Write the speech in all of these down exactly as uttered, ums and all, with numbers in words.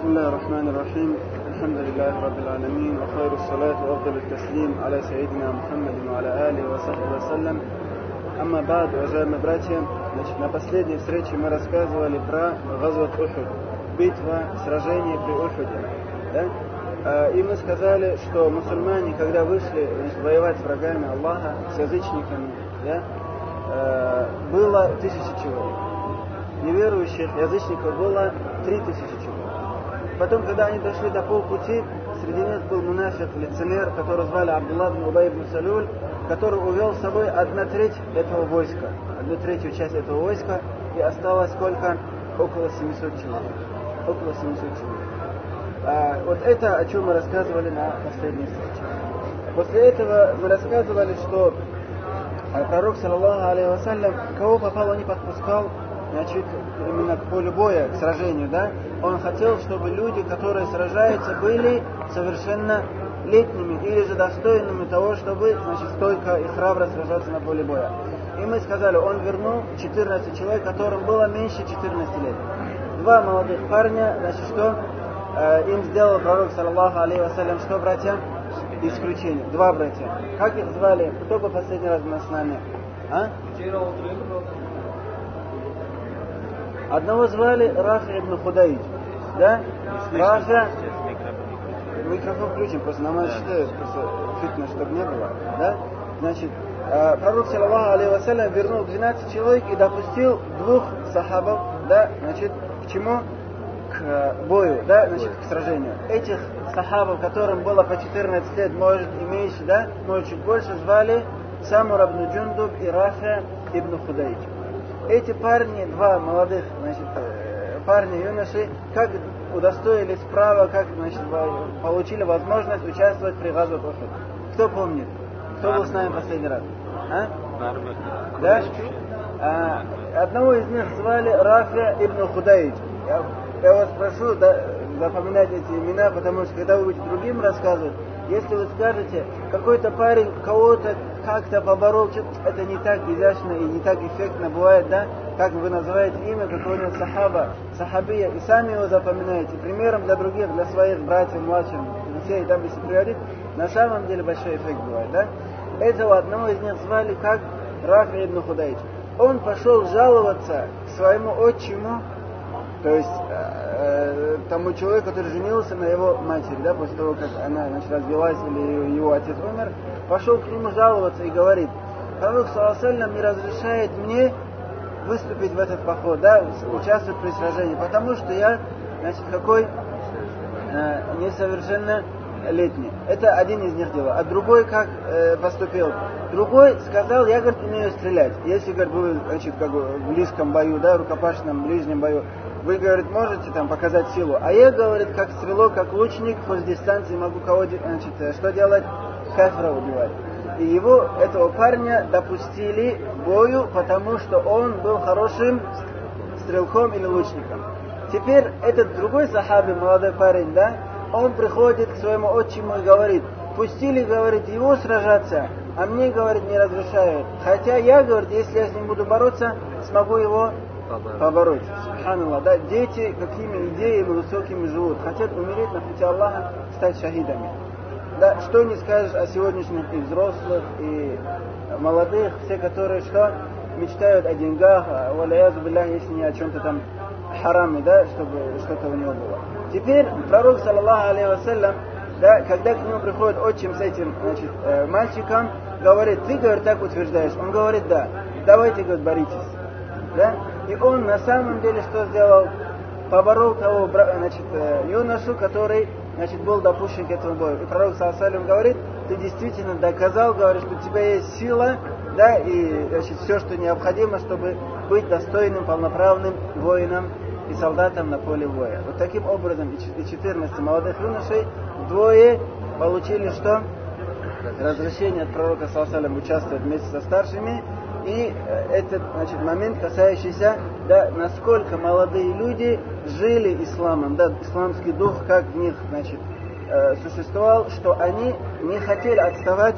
بسم الله الرحمن الرحيم. الحمد لله رب العالمين وخير الصلاة وأفضل التسليم على سيدنا Мухаммад وعلى آله وصحبه وسلم. Амма бад, уважаемые братья, значит, на последней встрече мы рассказывали про Газват Ухуд, битва, сражение при Ухуде. Да? И мы сказали, что мусульмане, когда вышли, значит, воевать с врагами Аллаха, с язычниками, да, было тысячи человек. Неверующих язычников было три тысячи человек. Потом, когда они дошли до полпути, среди них был мунафик, лицемер, которого звали Абдулла ибн Убай ибн Салюль, который увел с собой одна треть этого войска, одну третью часть этого войска, и осталось сколько? Около семисот человек. Около семисот человек. А, вот это, о чем мы рассказывали на последней встрече. После этого мы рассказывали, что пророк, саллаллаху алейхи вассалям, кого попало, не подпускал, значит, именно к полю боя, к сражению, да? Он хотел, чтобы люди, которые сражаются, были совершенно летними или же достойными того, чтобы, значит, стойко и храбро сражаться на поле боя. И мы сказали, он вернул четырнадцать человек, которым было меньше четырнадцати лет. Два молодых парня, значит, что э, им сделал пророк, саллаллаху алейхи вассалям, что, братья? Исключение. Два братья. Как их звали? Кто бы последний раз был с нами? А? Одного звали Рафи ибн Худаидж. Да? Рафи. Микрофон включим, просто на мать читают, просто фитнес, чтобы не было. Да? Значит, пророк, саллаллаху алейхи вассалям, вернул двенадцать человек и допустил двух сахабов, да, значит, к чему? К бою, да, значит, к сражению. Этих сахабов, которым было по четырнадцать лет, может и меньше, да, может чуть больше, звали Самур ибн Джундуб и Рафи ибн Худаидж. Эти парни, два молодых, значит, парни, юноши, как удостоились права, как, значит, получили возможность участвовать при Газват Ухуд. Кто помнит? Кто был с нами последний раз? А? Да? А, одного из них звали Рафи ибн Худаидж. Я, я вас прошу, да, запоминать эти имена, потому что когда вы будете другим рассказывать, если вы скажете, какой-то парень кого-то как-то поборол, это не так изящно и не так эффектно бывает, да, как вы называете имя какого-нибудь сахаба, сахабия, и сами его запоминаете, примером для других, для своих братьев, младших, детей, там, если приводить, на самом деле большой эффект бывает, да. Этого одного из них звали как Рафи ибн Худаидж. Он пошел жаловаться к своему отчиму, то есть э, тому человеку, который женился на его матери, да, после того, как она, значит, развелась или его отец умер, пошел к нему жаловаться и говорит: пророк, саллаллаху алейхи вассалям, не разрешает мне выступить в этот поход, да, участвовать при сражении, потому что я, значит, какой э, несовершеннолетний. Это один из них делал. А другой как э, поступил? Другой сказал: я, говорит, умею стрелять. Если, говорит, вы, значит, как бы в близком бою, да, рукопашном, ближнем бою, вы, говорит, можете там показать силу. А я, говорит, как стрелок, как лучник, хоть с дистанции могу кого, значит, что делать? Кафира убивать. И его, этого парня, допустили к бою, потому что он был хорошим стрелком или лучником. Теперь этот другой сахаби, молодой парень, да, он приходит к своему отчиму и говорит: пустили, говорит, его сражаться, а мне, говорит, не разрешают. Хотя я, говорит, если я с ним буду бороться, смогу его побороть. Субханаллах, да, дети какими идеями высокими живут, хотят умереть на пути Аллаха, стать шахидами. Да, что не скажешь о сегодняшних и взрослых, и молодых, все, которые что? Мечтают о деньгах, валяязу биллах, если не о чем-то там хараме, да, чтобы что-то у него было. Теперь пророк, саллаллаху алейхи вассалям, да, когда к нему приходит отчим с этим, значит, э, мальчиком, говорит: ты, говорит, так утверждаешь? Он говорит: да. Давайте, говорит, боритесь. Да? И он на самом деле что сделал? Поборол того, значит, юношу, который, значит, был допущен к этому бою. И пророк, саллаллаху алейхи вассалям, говорит: ты действительно доказал, говорит, что у тебя есть сила, да, и, значит, все, что необходимо, чтобы быть достойным, полноправным воином и солдатом на поле боя. Вот таким образом и четырнадцать молодых юношей, двое получили что? Разрешение от пророка, саллаллаху алейхи вассалям, участвовать вместе со старшими. И этот, значит, момент, касающийся, да, насколько молодые люди жили исламом, да, исламский дух, как в них, значит, э, существовал, что они не хотели отставать,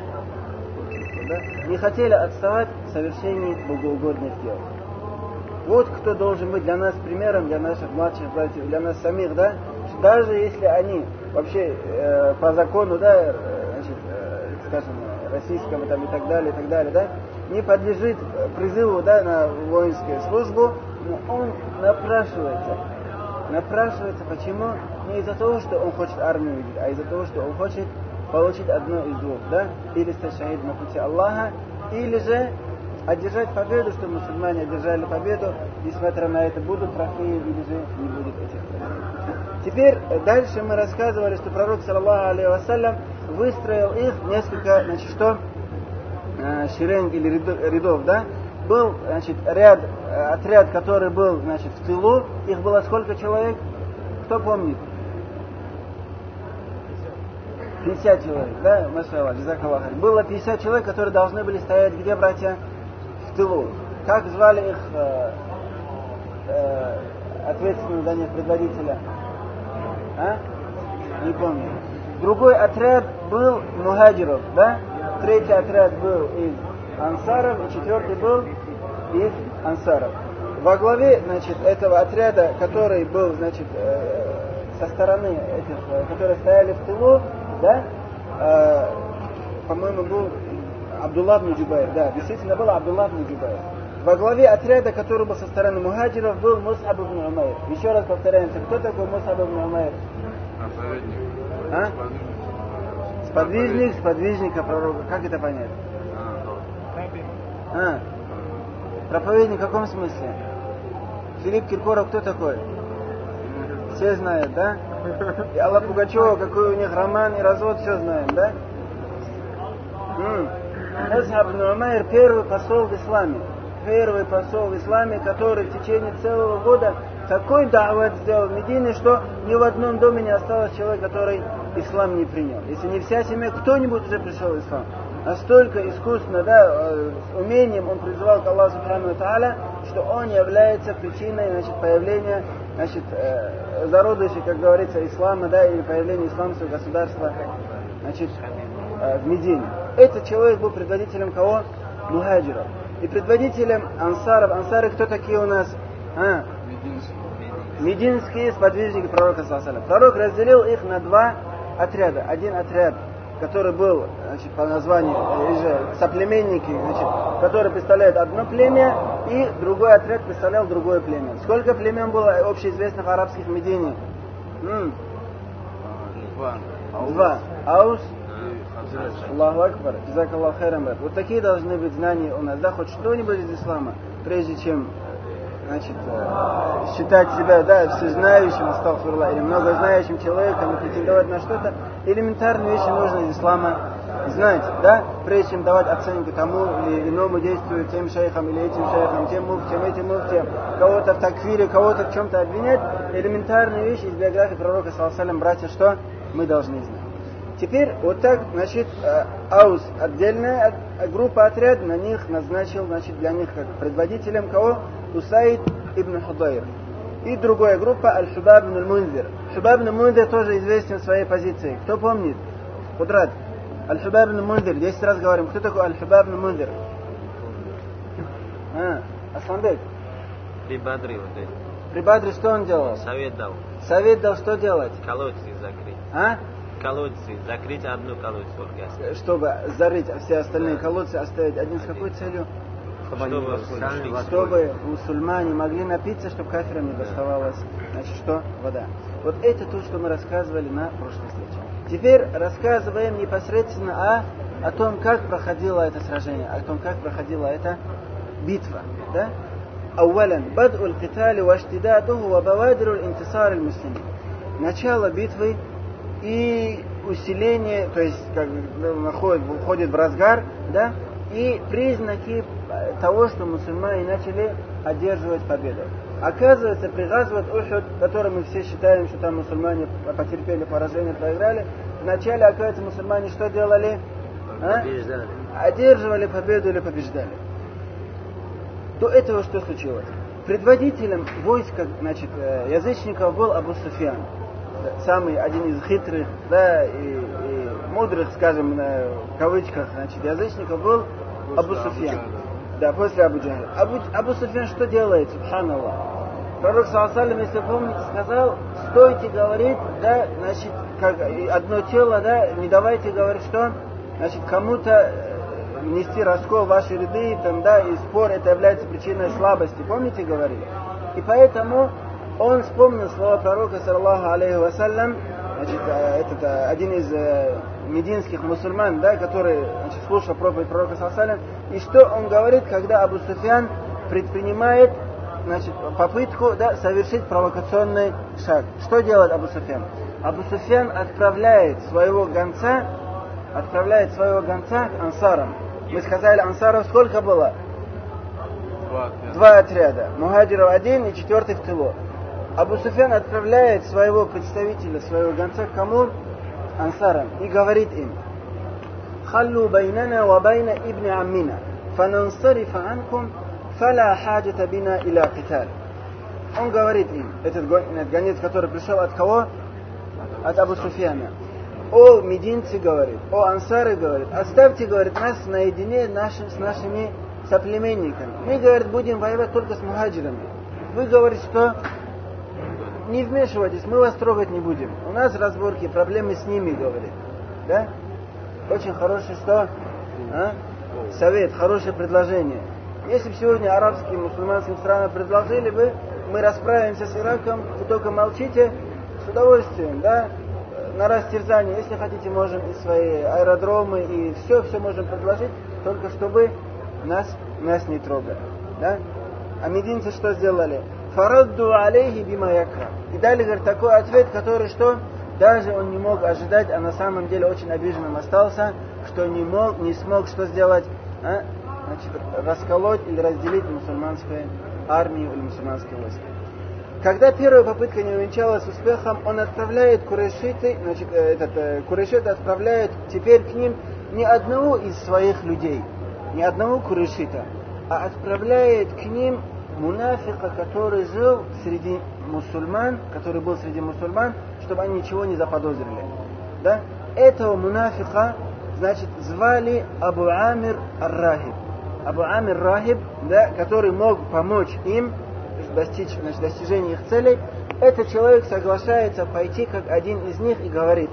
да, не хотели отставать в совершении богоугодных дел. Вот кто должен быть для нас примером, для наших младших братьев, для нас самих, да, даже если они вообще э, по закону, да, э, значит, э, скажем, российскому там и так далее, и так далее, да, не подлежит призыву, да, на воинскую службу, но он напрашивается. Напрашивается почему? Не из-за того, что он хочет армию видеть, а из-за того, что он хочет получить одно из двух, да, или стать шахидом на пути Аллаха, или же одержать победу, что мусульмане одержали победу, несмотря на это, будут трофеи или же не будет этих трофеев. Теперь дальше мы рассказывали, что пророк, саллаллаху алейхи вассалям, выстроил их несколько, значит, что, шеренг или рядов, да, был, значит, ряд, отряд, который был, значит, в тылу, их было сколько человек? Кто помнит? пятьдесят человек, да, машаллах, джазакаллах. Было пятьдесят человек, которые должны были стоять где, братья? В тылу. Как звали их э, э, ответственного за них предводителя? А? Не помню. Другой отряд был мухаджиров, да? Третий отряд был из ансаров, и четвертый был из ансаров. Во главе, значит, этого отряда, который был, значит, э, со стороны этих, э, которые стояли в тылу, да, э, по-моему, был Абдулла ибн Джубайр, да, действительно был Абдулла ибн Джубайр. Во главе отряда, который был со стороны мухаджиров, был Мус'аб ибн Умайр. Еще раз повторяемся, кто такой Мус'аб ибн Умайр? А? Сподвижник, сподвижника пророка. Как это понять? А, проповедник в каком смысле? Филипп Киркоров кто такой? Все знают, да? И Алла Пугачева, какой у них роман и развод, все знаем, да? Мус'аб ибн Умайр первый посол в исламе. Первый посол в исламе, который в течение целого года такой дават сделал в Медине, что ни в одном доме не осталось человека, который ислам не принял. Если не вся семья, кто-нибудь уже пришел в ислам. Настолько искусно, да, с умением он призывал к Аллаху Субхану Тааля, что он является причиной, значит, появления, значит, э, зародышей, как говорится, ислама, да, или появления исламского государства, значит, э, в Медине. Этот человек был предводителем кого? Мухаджиров. И предводителем ансаров. Ансары кто такие у нас? А? Мединские сподвижники пророка, саллаллаху алейхи. Пророк разделил их на два отряда. Один отряд, который был, значит, по названию же соплеменники, значит, который представляет одно племя, и другой отряд представлял другое племя. Сколько племен было общеизвестных арабских в Медине? М-м. Два. Два. Аус. Аллаху Акбар. Джазакаллаху хайран, брат. Вот такие должны быть знания у нас, да, хоть что-нибудь из ислама, прежде чем, значит, считать себя, да, всезнающим, астагфируллах, или многознающим человеком и претендовать на что-то. Элементарные вещи нужно из ислама знать, да, прежде чем давать оценку тому или иному действию, тем шейхам или этим шейхам, тем муфтиям, этим муфтиям, кого-то в такфире, кого-то в чем-то обвинять. Элементарные вещи из биографии пророка, саллаллаху алейхи, братья, что мы должны знать. Теперь вот так, значит, Аус, отдельная группа отряд, на них назначил, значит, для них как предводителем кого? Усайд ибн Худайр. И другая группа Аль-Хубаб ибн Аль-Мунзир. Хубаб ибн Аль-Мунзир тоже известен своей позицией. Кто помнит? Кудрат. Аль-Хубаб ибн Аль-Мунзир. Десять раз говорим. Кто такой Аль-Хубаб ибн Аль-Мунзир? А, Асланбек. При Бадре вот это. При Бадре что он делал? Совет дал. Совет дал что делать? Колодцы закрыть. А? Колодцы. Закрыть одну колодцу только. Чтобы зарыть все остальные да. колодцы, оставить один с какой целью? Чтобы, чтобы, чтобы мусульмане могли напиться, чтобы кафирам не доставалось, значит, что? Вода. Вот это то, что мы рассказывали на прошлой встрече. Теперь рассказываем непосредственно о, о том, как проходило это сражение, о том, как проходила эта битва. Да? Ауалян, бад'у аль-китали ва аштидадуху ва бавадиру аль-интисар аль-муслимин. Начало битвы и усиление, то есть как находит, входит в разгар, да, и признаки того, что мусульмане начали одерживать победу. Оказывается, при Газват Ухуд, который мы все считаем, что там мусульмане потерпели поражение, проиграли, вначале, оказывается, мусульмане что делали? А? Одерживали победу или побеждали. До этого что случилось? Предводителем войска, значит, язычников был Абу Суфьян. Самый один из хитрых, да, и, и мудрых, скажем, в кавычках, значит, язычников был Абу Суфьян. Да, после Абу Джахля. Абу, Абу Суфьян что делает, субханаллах? Пророк, саллаллаху алейхи ва саллям, если помните, сказал, стойте, говорит, да, значит, как одно тело, да, не давайте, говорит, что, значит, кому-то нести раскол в ваши ряды, там, да, и спор, это является причиной слабости, помните, говорили? И поэтому он вспомнил слова пророка, саллаллаху алейхи ва саллям, значит, этот один из мединских мусульман, да, который, значит, слушал проповедь пророка, саллаллаху алейхи ва саллям, и что он говорит, когда Абу Суфьян предпринимает, значит, попытку, да, совершить провокационный шаг. Что делает Абу Суфьян? Абу Суфьян отправляет своего гонца, отправляет своего гонца к ансарам. Мы сказали, ансаров сколько было? Два отряда. Два отряда. Мухаджиров один и четвертый в тылу. Абу Суфьян отправляет своего представителя, своего гонца к кому? Ансарам. И говорит им: «Халлу байнана ва байна ибн аммина, фанансарифа анкум, фаля хаджата бина иля киталь». Он говорит им, этот гонец, который пришел от кого? От Абу Суфьяна. О мединцы, говорит, о ансары, говорит, оставьте, говорит, нас наедине наши, с нашими соплеменниками. Мы, говорит, будем воевать только с мухаджирами. Вы говорите, что не вмешивайтесь, мы вас трогать не будем. У нас разборки, проблемы с ними, говорит. Да? Очень хороший что? А? Совет, хорошее предложение. Если бы сегодня арабские мусульманские страны предложили бы, мы расправимся с Ираком, вы только молчите, с удовольствием, да? На растерзание, если хотите, можем и свои аэродромы, и все, все можем предложить, только чтобы нас, нас не трогали. Да? А мединцы что сделали? Фарадду алейхи бима якра. И дали, говорит, такой ответ, который что? Даже он не мог ожидать, а на самом деле очень обиженным остался, что не мог, не смог что сделать? А? Значит, расколоть или разделить мусульманскую армию или мусульманское войско. Когда первая попытка не увенчалась успехом, он отправляет курайшиты, значит, этот, э, курайшиты отправляют теперь к ним не одного из своих людей, не одного курайшита, а отправляет к ним мунафика, который жил среди мусульман, который был среди мусульман, чтобы они ничего не заподозрили. Да? Этого мунафика, значит, звали Абу Амир ар-Рахиб. Абу Амир ар-Рахиб, да, который мог помочь им достичь, значит, достижения их целей. Этот человек соглашается пойти как один из них и говорит,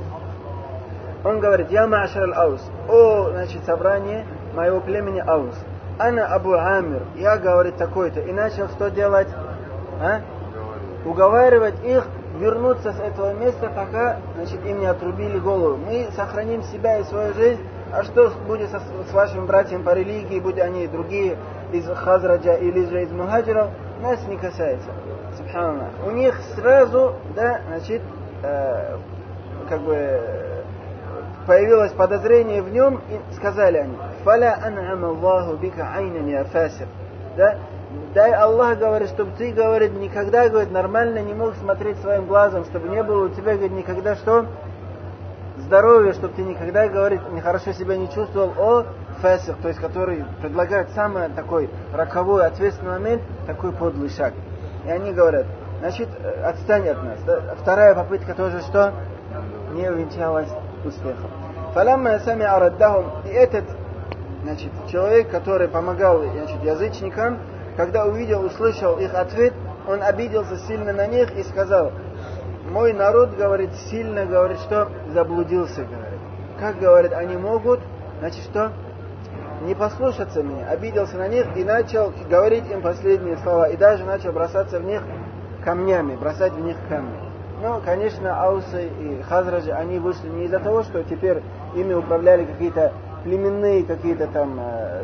он говорит: «Я ма'ашар аль-Аус, о, значит, собрание моего племени Аус, ана Абу Амир, я, говорит, такой-то». И начал что делать? А? Уговаривать их вернуться с этого места, пока, значит, им не отрубили голову. Мы сохраним себя и свою жизнь, а что будет со, с вашими братьями по религии, будь они другие из Хазраджа или же из Мухаджиров, нас не касается. Субханаллах. У них сразу, да, значит, э, как бы появилось подозрение в нем, и сказали они: «Фаля ан'ама Аллаху бика айнан я фасик». Да? Дай Аллах, говорит, чтобы ты, говорит, никогда, говорит, нормально не мог смотреть своим глазом, чтобы не было у тебя, говорит, никогда что? Здоровье, чтобы ты никогда, говорит, нехорошо себя не чувствовал, о фасик, то есть который предлагает самый такой роковой, ответственный момент, такой подлый шаг. И они говорят: значит, отстань от нас. Да? Вторая попытка тоже что? Не увенчалась успехом. Фаламма сами'a раддахум, и этот, значит, человек, который помогал, значит, язычникам, когда увидел, услышал их ответ, он обиделся сильно на них и сказал: мой народ, говорит, сильно, говорит, что заблудился, говорит. Как, говорит, они могут, значит, что? Не послушаться меня. Обиделся на них и начал говорить им последние слова. И даже начал бросаться в них камнями, бросать в них камни. Ну, конечно, аусы и хазраджи, они вышли не из-за того, что теперь ими управляли какие-то племенные, какие-то там,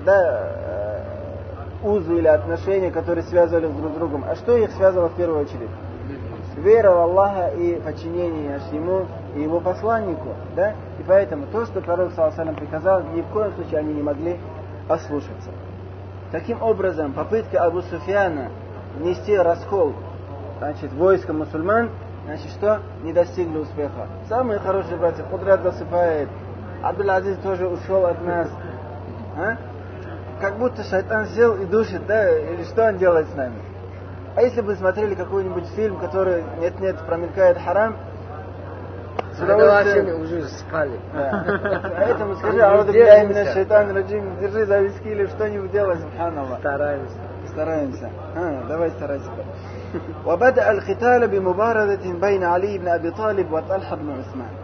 да, узы или отношения, которые связывали друг с другом. А что их связывало в первую очередь? Вера в Аллаха и подчинение Ему и Его посланнику. Да? И поэтому то, что пророк саллаллаху алейхи ва саллям приказал, ни в коем случае они не могли ослушаться. Таким образом, попытка Абу Суфьяна внести раскол, значит, войска мусульман, значит, что? Не достигли успеха. Самые хорошие братья, Кудрат засыпает, Абдул-Азиз тоже ушел от нас. А? Как будто шайтан сел и душит, да? Или что он делает с нами? А если бы смотрели какой-нибудь фильм, который нет-нет промелькает харам, с удовольствием... уже спали. Да. Поэтому скажи: ауду билляхи минаш шайтанир раджим, держи за виски или что-нибудь делай, субханаллах. Стараемся. Стараемся. А, давай старайся. وبدأ القتال بمبارزة بين علي بن أبي طالب وطلحة بن عثمان.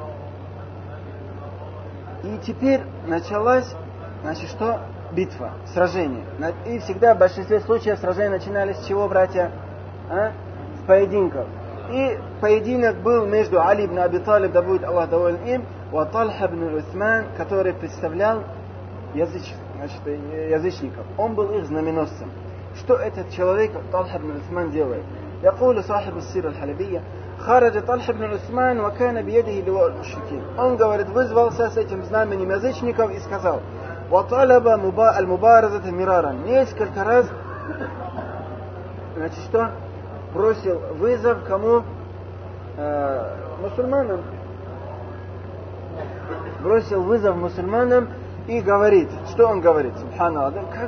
И теперь началась, значит, что? Битва, сражение. И всегда в большинстве случаев сражения начинались с чего, братья? А? С поединков. И поединок был между Али ибн Аби Талиб, да будет Аллах доволен им, и Тальха ибн Усман, который представлял языч, значит, язычников. Он был их знаменосцем. Что этот человек, Тальха ибн Усман, делает? يقول صاحب السيرة الحلبية خرج طلحة بن عثمان وكان بيده لواء المشركين. Он говорит, вызвался с этим знаменем язычников и сказал: وطلب المبارزة مرارا. Несколько раз, значит, что? Бросил вызов кому? Э, мусульманам. Бросил вызов мусульманам и говорит, что он говорит? Субханаллах, как,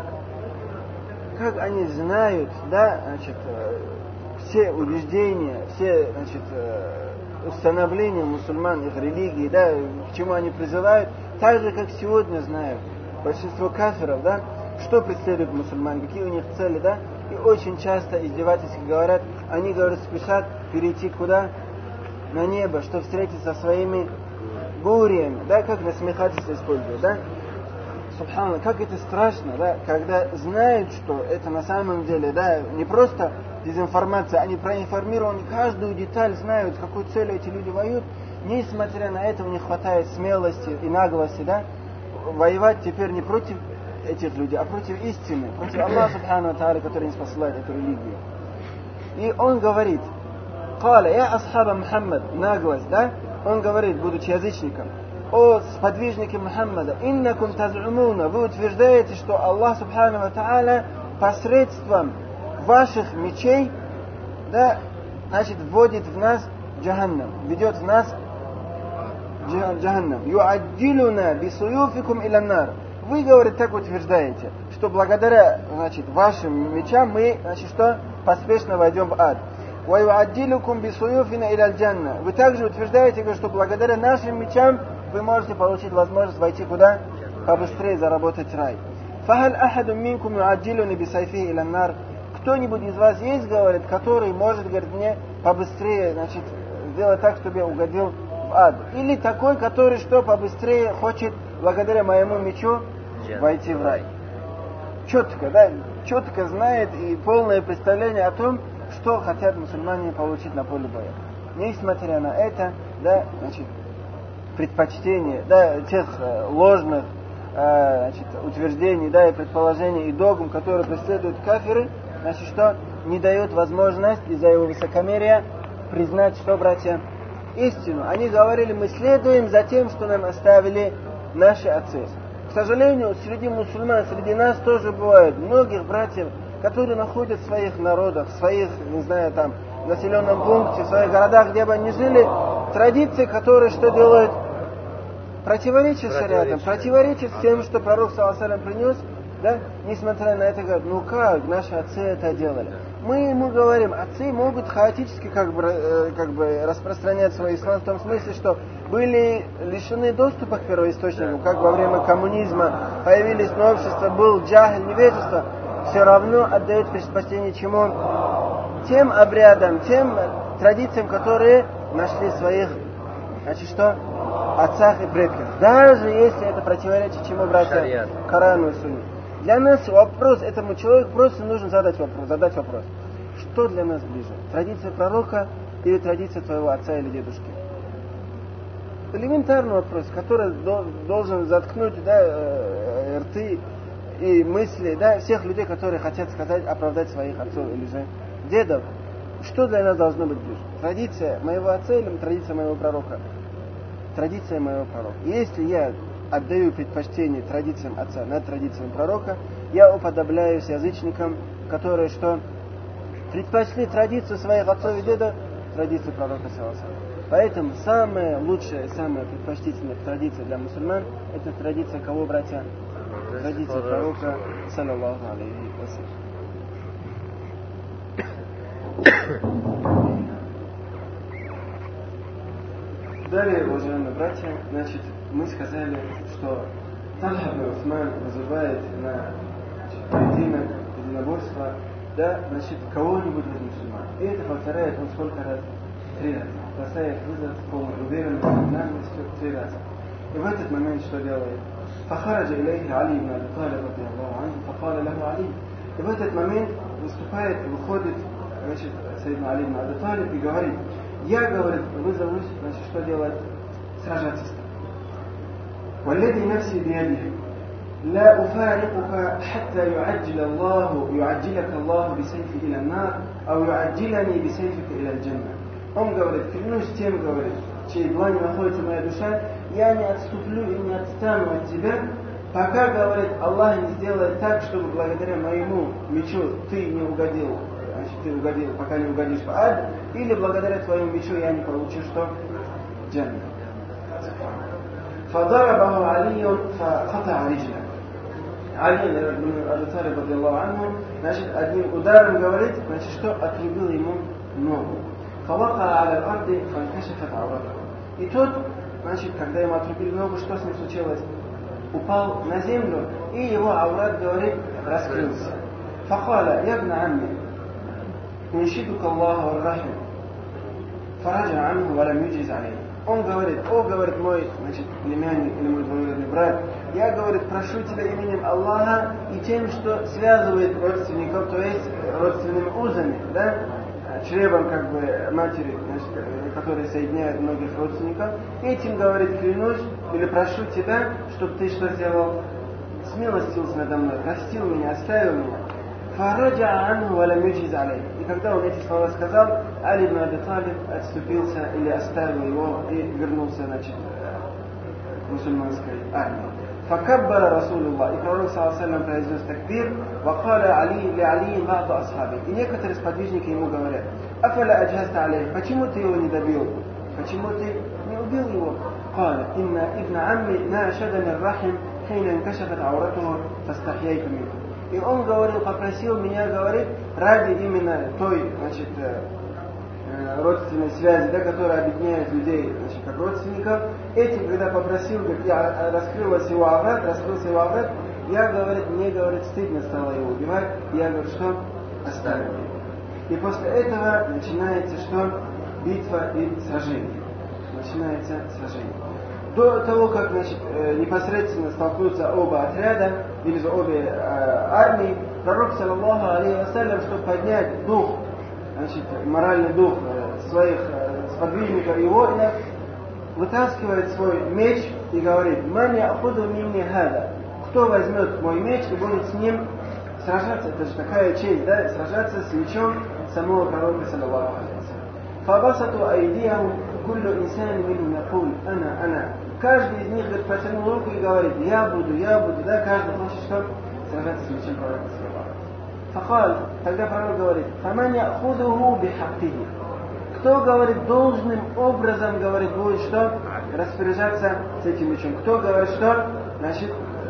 как они знают, да, значит, все убеждения, все, значит, установления мусульман, их религии, да, к чему они призывают, так же, как сегодня знают большинство кафиров, да, что преследуют мусульман, какие у них цели, да, и очень часто издевательски говорят, они, говорят, спешат перейти куда? На небо, чтобы встретиться со своими бурями, да, как насмехательство используют, да. Субханаллах, как это страшно, да, когда знают, что это на самом деле, да, не просто дезинформация, они проинформированы, каждую деталь знают, с какой целью эти люди воюют, несмотря на это у них хватает смелости и наглости, да, воевать теперь не против этих людей, а против истины, против Аллаха Субхану Тааля, который не спасает эту религию. И он говорит, «Каля, я асхаба Мухаммад», наглость, да, он говорит, будучи язычником, «О сподвижники Мухаммада, иннакум таз'умуна», вы утверждаете, что Аллах Субхану Тааля посредством ваших мечей, да, значит, вводит в нас джаханнам, ведет в нас джаханнам. «Ю'аддилуна бисуюфикум иляннар». Вы, говорит, так утверждаете, что благодаря, значит, вашим мечам мы, значит, что, поспешно войдем в ад. «Ваю'аддилукум бисуюфина иляль-джанна». Вы также утверждаете, что благодаря нашим мечам вы можете получить возможность войти куда? Побыстрее заработать рай. «Фахаль ахадум минкум ю'аддилуни бисайфихи иляннар». Кто-нибудь из вас есть, говорит, который может, говорит, мне побыстрее, значит, сделать так, чтобы я угодил в ад. Или такой, который что, побыстрее хочет, благодаря моему мечу, войти в рай. Четко, да, четко знает и полное представление о том, что хотят мусульмане получить на поле боя. Несмотря на это, да, значит, предпочтение, да, тех э, ложных э, значит, утверждений, да, и предположений, и догм, которые преследуют кафиры, значит, что не дают возможность из-за его высокомерия признать, что, братья, истину. Они говорили, мы следуем за тем, что нам оставили наши отцы. К сожалению, среди мусульман, среди нас тоже бывает многих братьев, которые находят в своих народах, в своих, не знаю, там, населенном пункте, в своих городах, где бы они жили, традиции, которые что делают? Противоречат шариатам, противоречат тем, что пророк саллаллаху алейхи ва саллям принес, да? Несмотря на это, говорят, ну как, наши отцы это делали. Мы ему говорим, отцы могут хаотически как бы, э, как бы распространять свой ислам в том смысле, что были лишены доступа к первоисточнику, как во время коммунизма появились новшества, был джахиль, невежество, все равно отдают предпочтение чему? Тем обрядам, тем традициям, которые нашли своих, значит что, отцах и предках. Даже если это противоречит чему, братья? Корану и Сунне. Для нас вопрос, этому человеку просто нужно задать вопрос, задать вопрос. Что для нас ближе? Традиция пророка или традиция твоего отца или дедушки? Элементарный вопрос, который должен заткнуть, да, рты и мысли, да, всех людей, которые хотят сказать, оправдать своих отцов или же дедов. Что для нас должно быть ближе? Традиция моего отца или традиция моего пророка? Традиция моего пророка. Если я отдаю предпочтение традициям отца над традициями пророка, я уподобляюсь язычникам, которые что? Предпочли традицию своих отцов и дедов традицию пророка саллаллаху алейхи ва саллям. Поэтому самая лучшая, самая предпочтительная традиция для мусульман — это традиция кого, братья? Традиция пророка саллаллаху алейхи ва саллям. Далее, уважаемые братья, значит, мы сказали, что Тальха ибн Усман вызывает на поединок, единоборства, да, значит, кого-нибудь из мусульман. И это повторяет он сколько раз? Три раза. Бросает вызов с полной уверенностью, нагностью три раза. И в этот момент что делает? فخرج إليه علي بن أبي طالب رضي الله عنه فقال له علي. И в этот момент выступает, выходит, значит, Сайидна Али ибн Аби Талиб и говорит: я, говорит, вызовусь, значит, что делать? Сражаться с тобой. والذي نفسي بيده لا أفارقك حتى يعجل الله يعجلك الله بسيفه إلى النار أو يعجلني بسيفك إلى الجنة. Он говорит: клянусь тем, говорит, в чьей длани находится моя душа, я не отступлю и не отстану от тебя, пока, говорит, Аллах не сделает так, чтобы благодаря моему мечу ты не угодил, значит, ты угодил, пока не угодишь в ад, или благодаря твоему мечу я не получу что? Джаннат. فضربه علي فقطع رجله. Али ибн Аби Талиб, радiyаллаху анху, значит, одним ударом, говорит, значит, что отрубил ему ногу. فوقع على الأرض فانكشفت عورته. И тот, значит, когда ему отрубили ногу, что с ним случилось? Упал на землю, и его аврат, говорит, раскрылся. فقال يا ابن عمي أنشدك الله والرحم فرجع عنه ولم يجز عليه. Он говорит: о, говорит, мой, значит, племянник или мой двоюродный брат, я, говорит, прошу тебя именем Аллаха и тем, что связывает родственников, то есть родственными узами, да, чревом, как бы, матери, значит, которые соединяют многих родственников, этим, говорит, клянусь, или прошу тебя, чтобы ты что сделал? Смилостился надо мной, простил меня, оставил меня. فَرَجَعَ عَنْهُ وَلَمْ يُجِزْ عَلَيْهِ. И когда он эти слова сказал, Али ибн Аби Талиб отступился или оставил его и вернулся, значит, к мусульманской армии. فَكَبَّرَ رَسُولُ اللَّهِ. И пророк, саллаллаху алейхи ва саллям, произнес такбир. وَقَالَ عَلِي لِعَلِيٍّ بَعْضُ أَصْحَابِهِ. И некоторые сподвижники ему говорят: أَفَلَا أَجْهَزْتَ عَلَيْهِ. Почему ты его не добил? Почему ты не убил его? قال إن ابن عمي ناشدني الرحم حين انكشفت عورته فاستحييت منه. И он говорил, попросил меня, говорит, ради именно той, значит, родственной связи, да, которая объединяет людей, значит, как родственников. Этим, когда попросил, говорит, я раскрылась его аврат, раскрылся его аврат, я, говорит, мне, говорит, стыдно стало его убивать, и я, говорю, что? Оставил его. И после этого начинается что? Битва и сражение. Начинается сражение. До того, как, значит, непосредственно столкнутся оба отряда, или же обе э, армии, пророк, саллаллаху алейхи ва саллям, чтобы поднять дух, значит, моральный дух э, своих э, сподвижников и воинов, вытаскивает свой меч и говорит: «Ман яхуду минни хада». Кто возьмет мой меч и будет с ним сражаться, это же такая честь, да, сражаться с мечом самого пророка, саллаллаху алейхи ва саллям. «Фабасату айдияхум куллу инсани минхум якуль ана ана». Каждый из них, говорит, протянул руку и говорит: я буду, я буду, да, каждый хочет что? Сражаться с мечом пророка. Фахаль, тогда пророк говорит: «Фаман яхудуху бихаккихи». Кто, говорит, должным образом, говорит, будет что? Распоряжаться с этим мечом. Кто, говорит, что? Значит,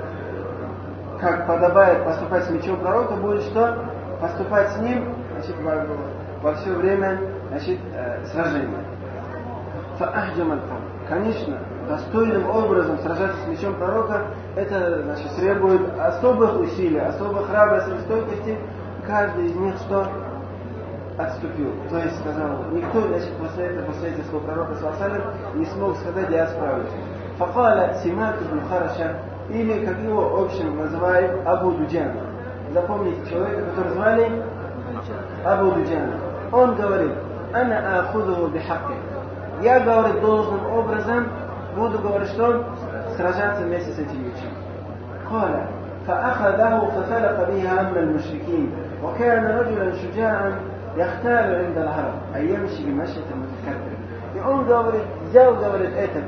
как подобает поступать с мечом пророка, будет что? Поступать с ним, значит, во, во все время, значит, э, сражения. Фаахджам аль-кам. Конечно, достойным образом сражаться с мечом пророка, это, значит, требует особых усилий, особой храбрости и стойкости. Каждый из них что? Отступил. То есть сказал, никто, значит, после этого, после этих слов пророка, саллаллаху алейхи ва саллям, не смог сказать: я справлюсь. Факаля Симак ибн Хараша, или, как его общем называют, Абу Дуджана. Запомните человека, который звали Абу Дуджана. Он говорит: «Ана ахудуху бихакки». Я, говорит, должным образом буду, говорить, что сражаться вместе с этим мечом. قال فأخذه ففلق به أمر المشركين وكان رجلا شجاعا يختال عند العرب أي يمشي بمشية المتكبر. И он, говорит, взял, говорит, этот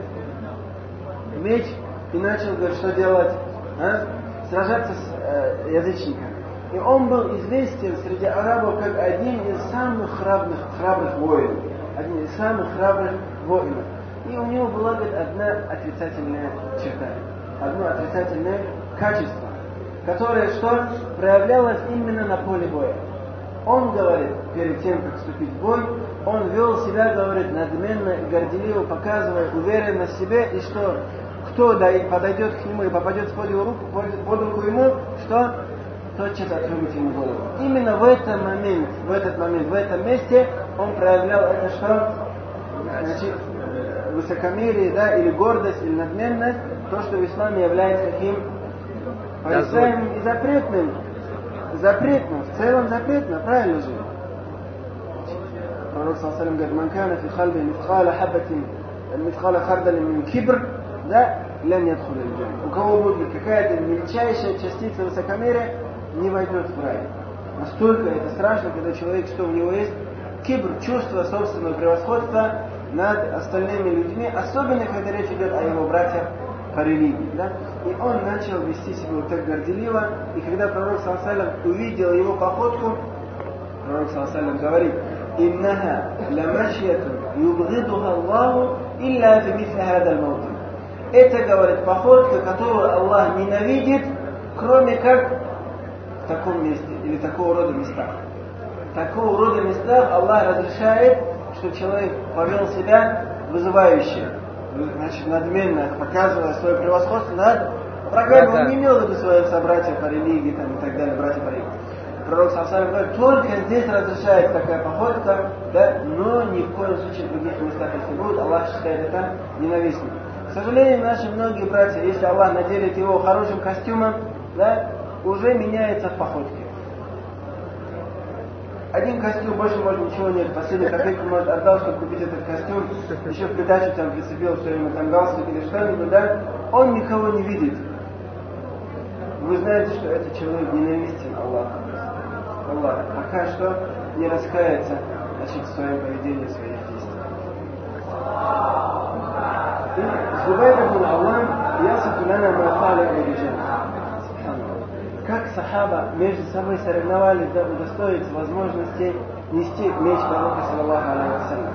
меч и начал, говорит, что делать? А? Сражаться с э, язычниками. И он был известен среди арабов как один из самых храбрых, храбрых воинов. Один из самых храбрых воинов. И у него была, говорит, одна отрицательная черта, одно отрицательное качество, которое что? Проявлялось именно на поле боя. Он, говорит, перед тем, как вступить в бой, он вел себя, говорит, надменно и горделиво, показывая уверенность в себе, и что кто подойдет к нему и попадет под его руку, под, под руку ему, что? тотчас отрубить ему голову. Именно в этот момент, в этот момент, в этом месте он проявлял это что? Значит, высокомерие, да, или гордость, или надменность, то, что в исламе является каким? Порицаемым и запретным. Запретным, в целом запретно, правильно же? Пророк саллаллаху алейхи говорит: «Ман кана фи халби мифкала хаббатин, мифкала хардалин мин кибр, да, ля не отхуля аль-джанна». У кого будет какая-то мельчайшая частица высокомерия, не войдет в рай. Настолько это страшно, когда человек, что у него есть кибр, чувство собственного превосходства над остальными людьми, особенно когда речь идет о его братьях по религии, да? И он начал вести себя вот так горделиво, и когда пророк саллаллаху алейхи увидел его походку, пророк саллаллаху алейхи говорит: «Иннаха ламашьятун юбгидуха Аллаху илля фи мисли хадал маутин». Это, говорит, походка, которую Аллах ненавидит, кроме как в таком месте или такого рода местах. Такого рода местах Аллах разрешает, что человек повел себя вызывающе, значит, надменно, показывая свое превосходство над врагами. Он не имел в виду своих собратьев по религии там, и так далее, братьев по религии. Пророк саллаллаху алейхи говорит, только здесь разрешается такая походка, да, но ни в коем случае в других местах, если будет, Аллах считает это ненавистным. К сожалению, наши многие братья, если Аллах наделит его хорошим костюмом, да, уже меняется в походке. Один костюм, больше может ничего нет, последнюю копейку, может, отдал, чтобы купить этот костюм, еще в придачу там прицепил все время там галстук или что-нибудь, да, он никого не видит. Вы знаете, что этот человек ненавистен Аллаху. Аллах пока что не раскается, значит, в своем поведении, в своих действиях. Зубайр ибн Аввам ясифу лана ма фа'аля Абу Дуджана. Как сахаба между собой соревновались, да, удостоиться возможности нести меч пророка саллаллаху алейхи ва саллям.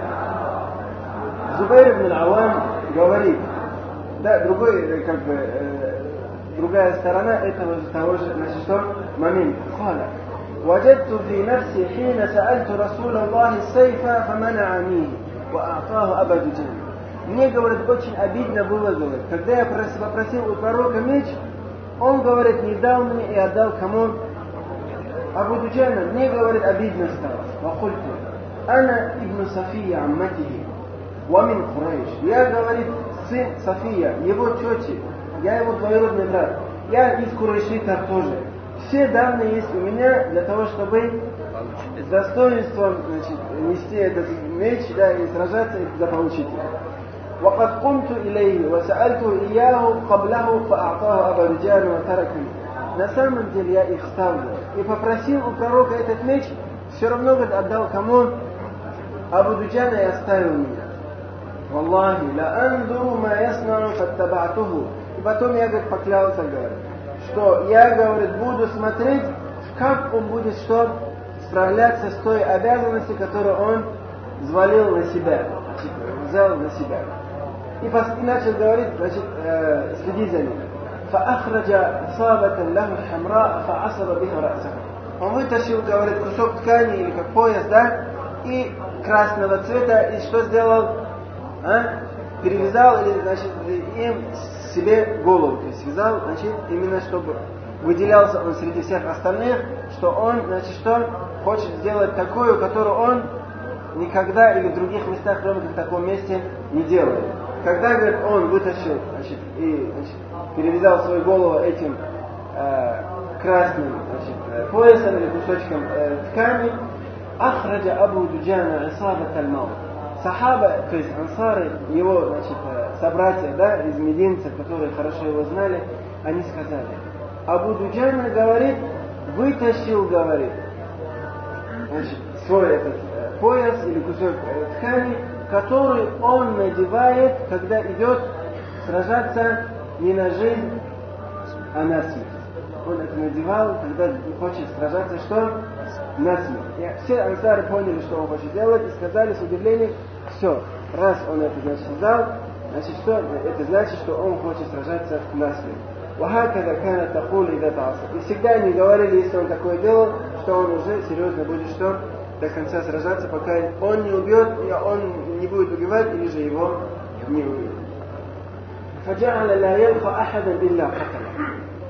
Зубайр ибн Аввам говорит, да, другой, как бы, э, другая сторона этого же того же, значит, что момент. Халя. وجدت في نفسي حين سألت رسول الله السيف فمنعني وأعطاه أبا دجان. Мне, говорит, очень обидно было, говорит, когда я попросил у пророка меч, он, говорит, не дал мне и отдал кому? Абу Дуджана. Мне, говорит, обидно стало. وقلت أنا ابن صفية عمته ومن قريش. Я, говорит, сын София, его тети, я его двоюродный брат, я из Курайшитов тоже. Все данные есть у меня для того, чтобы с достоинством, значит, нести этот меч, да, и сражаться и заполучить его. وقد قمت إليه وسألته إياه قبله فأعطاه أبا دجان وتركني. На самом деле я их ставлю и попросил у пророка этот меч, все равно, говорит, отдал кому? Абу Дуджана, и оставил меня. Валлахи, ла андуру ма яснару фаттабатуху. И потом я, говорит, поклялся, говорит, что я, говорит, буду смотреть, как он будет что справляться с той обязанностью, которую он взвалил на себя, значит, взял на себя. И, и начал говорить, значит, э, следить за ним. فأخرج إصابة له حمراء فعصب بها رأسه. Он вытащил, говорит, кусок ткани или как пояс, да, и красного цвета, и что сделал? А? Перевязал, или, значит, им себе голову, то есть связал, значит, именно чтобы выделялся он среди всех остальных, что он, значит, что хочет сделать такую, которую он никогда или в других местах, кроме как в таком месте, не делает. Когда, говорит, он вытащил, значит, и, значит, перевязал свою голову этим э, красным, значит, поясом или кусочком э, ткани, ахраджа Абу Дуджана исабат аль-маут. Сахаба, то есть ансары, его, значит, собратья, да, из мединцев, которые хорошо его знали, они сказали, Абу Дуджана, говорит, вытащил, говорит, значит, свой этот э, пояс или кусок э, ткани, который он надевает, когда идет сражаться не на жизнь, а на смерть. Он это надевал, когда хочет сражаться, что? На смерть. И все ансары поняли, что он хочет делать, и сказали с удивлением, все, раз он это, значит, сделал, значит, что? Это значит, что он хочет сражаться на смерть. وهكذا كانت تقول إذا تعصب. И всегда они говорили, если он такое делал, что он уже серьезно будет что? До конца сражаться, пока он не убьет, и он не будет убивать, или же его не убьет. فجعل لا يلقى أحدا إلا قتله.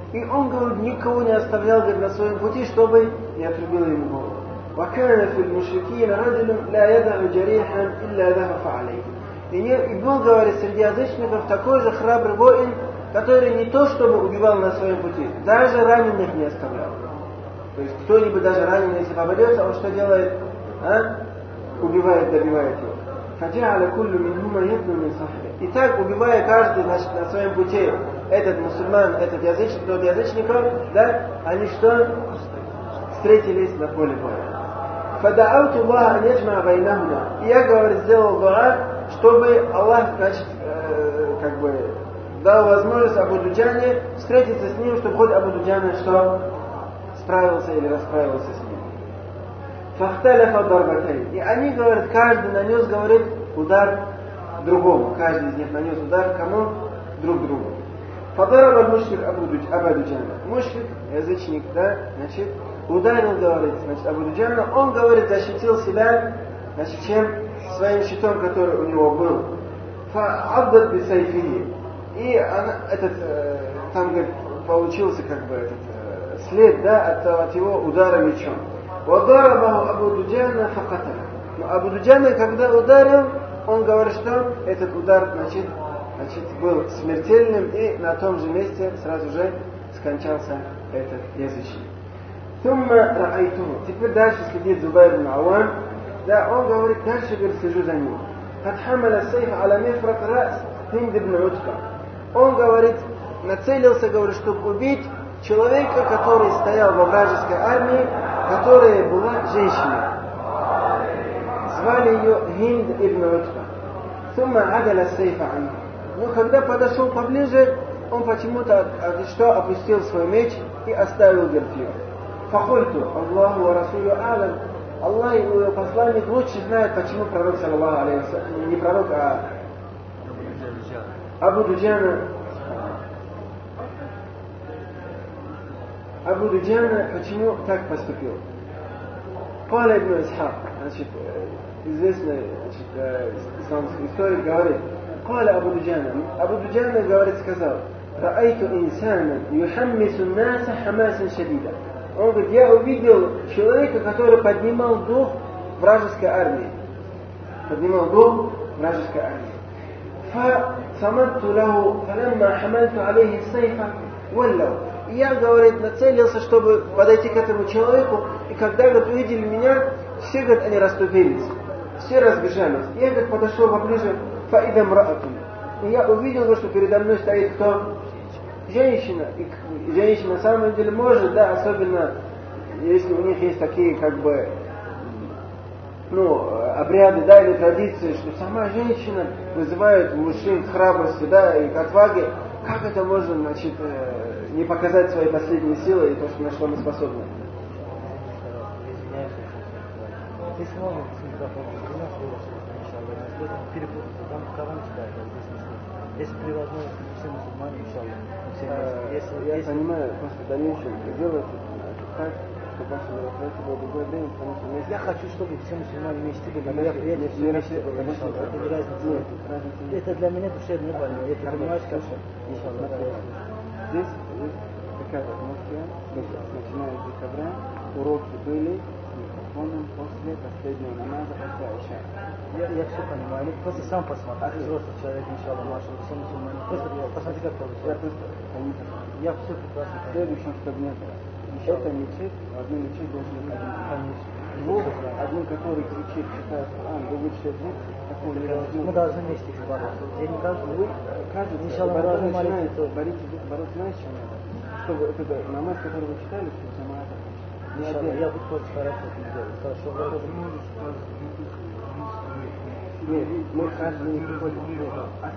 И он, говорит, никого не оставлял, говорит, на своем пути, чтобы не отрубило ему голову. وَكَانَ فِي الْمُشْرِكِينَ رَجُلٌ لَا يَدَعُ جَرِيحًا إِلَّا ذَهَفَ عَلَيْهِ. И, не, и был, говорит, среди язычников такой же храбрый воин, который не то чтобы убивал на своем пути, даже раненых не оставлял. То есть кто-нибудь даже раненый, если попадется, он что делает? А? Убивает, добивает его. فَجَعَلَ كُلُّ مِنْهُمَا يَدْنُ مِنْ صَحْبِهِ. И так, убивая каждый, значит, на своем пути, этот мусульман, этот язычник, тот язычников, да, они что? Встретились на поле боя. فَدَعَوْتُ اللَّهَ أَنْ يَجْمَعَ بَيْنَهُمَا. И я, говорит, сделал дуа, чтобы Аллах, значит, э, как бы, дал возможность Абу Дуджане встретиться с ним, чтобы хоть Абу Дуджане что? Справился или расправился с ним. فَاخْتَلَفَ ضَرْبَتَيْنِ. И они, говорят, каждый нанес, говорит, удар другому. Каждый из них нанес удар кому? Друг другу. فَضَرَبَ الْمُشْرِكْ Абу Дуджана. Мушрик, язычник, да, значит, ударил, говорит, значит, Абу Дуджана. Он, говорит, защитил себя, значит, чем? Своим щитом, который у него был. فَعَبْدَتْ بِسَيْفِهِ. И она, этот, э, там, говорит, получился, как бы, этот э, след, да, от, от его удара мечом. وَضَرَبَهُ Абу Дуджана فَقَتَلَ. Но Абу Дуджана, когда ударил, он говорит, что этот удар, значит, значит, был смертельным, и на том же месте сразу же скончался этот язычник. ثُمَّ رَأَيْتُهُ. Теперь дальше следит Зубайр ибн Ауам. Да, он говорит, дальше, говорит, слежу за ним. قَدْ حَمَلَ السَّيْفَ عَلَى مِفْرَقِ رَأْسِ هِنْدِ بْنِ عُتْبَةَ. Он, говорит, нацелился, говорит, чтобы убить человека, который стоял во вражеской армии, которая была женщиной. Звали ее Хинд ибн Утба. ثُمَّ عَدَلَ السَّيْفَ عَنْهُ. Но когда подошел поближе, он почему-то что опустил свой меч и оставил, говорит, ее. فَقُلْتُ اللَّهُ وَرَسُولُهُ أَعْلَمُ. Аллах и его посланник лучше знает, почему пророк, саллаллаху алейхи ва саллям, не пророк, а Абу Дуджана, Абу Дуджана, почему так поступил. قال ابن إسحاق, значит, известный, значит, исламский историк, говорит, قال Абу Дуджана, Абу Дуджана, говорит, сказал, رأيت إنسانا يحمس الناس حماسا شديدا. Он говорит, я увидел человека, который поднимал дух вражеской армии. Поднимал дух вражеской армии. فَصَمَدْتُ لَهُ فَلَمَّا حَمَلْتُ عَلَيْهِ السَّيْفَ وَلَّوْ. И я, говорит, нацелился, чтобы подойти к этому человеку, и когда, говорит, увидели меня, все, говорит, они расступились, все разбежались. И я, говорит, подошел поближе, فَإِذَا امْرَأَةٌ. И я увидел, говорит, что передо мной стоит кто? Женщина. И женщина на самом деле может, да, особенно если у них есть такие, как бы, ну, обряды, да, или традиции, что сама женщина вызывает у мужчин к храбрости, да, и к отваге. Как это можно, значит, не показать свои последние силы и то, что, на что мы способны? Здесь можно там Коран читает, а здесь не слышно. Если при возможности все мусульмане, иншаллах. Если, я если... понимаю, просто в дальнейшем делать так, чтобы ваше мероприятие было другое время, потому что если... Я хочу, чтобы все мусульмане вместе были, но я приятно все вместе было, иншаллах. Это не разница. Это для меня душевно больно. Я это понимаю, что иншаллах. Здесь есть такая атмосфера, начиная с декабря, уроки были с микрофоном после последнего намаза, после Айша. Я, я все понимаю, ну просто сам посмотри, а ты взрослый человек, иншаллах, маша, все мусульмане. Просто посмотри, как получится. Я просто, я все прекрасно понимаю. Следующим, чтобы не было. Это мечеть, в одну мечеть должен быть один. Конечно. Звук, один, который кричит, читает Коран, другой читает звук, такой не должен. Мы должны вместе бороться. Я не каждый, вы, каждый, иншаллах, борьба должны начинается, молиться. борите, бороться, знаешь, чем надо? Чтобы это намаз, который вы читали, чтобы джамаат. Иншаллах, я буду тоже стараться это делать. Хорошо, хорошо. Нет, мы каждый не приходим. Нет,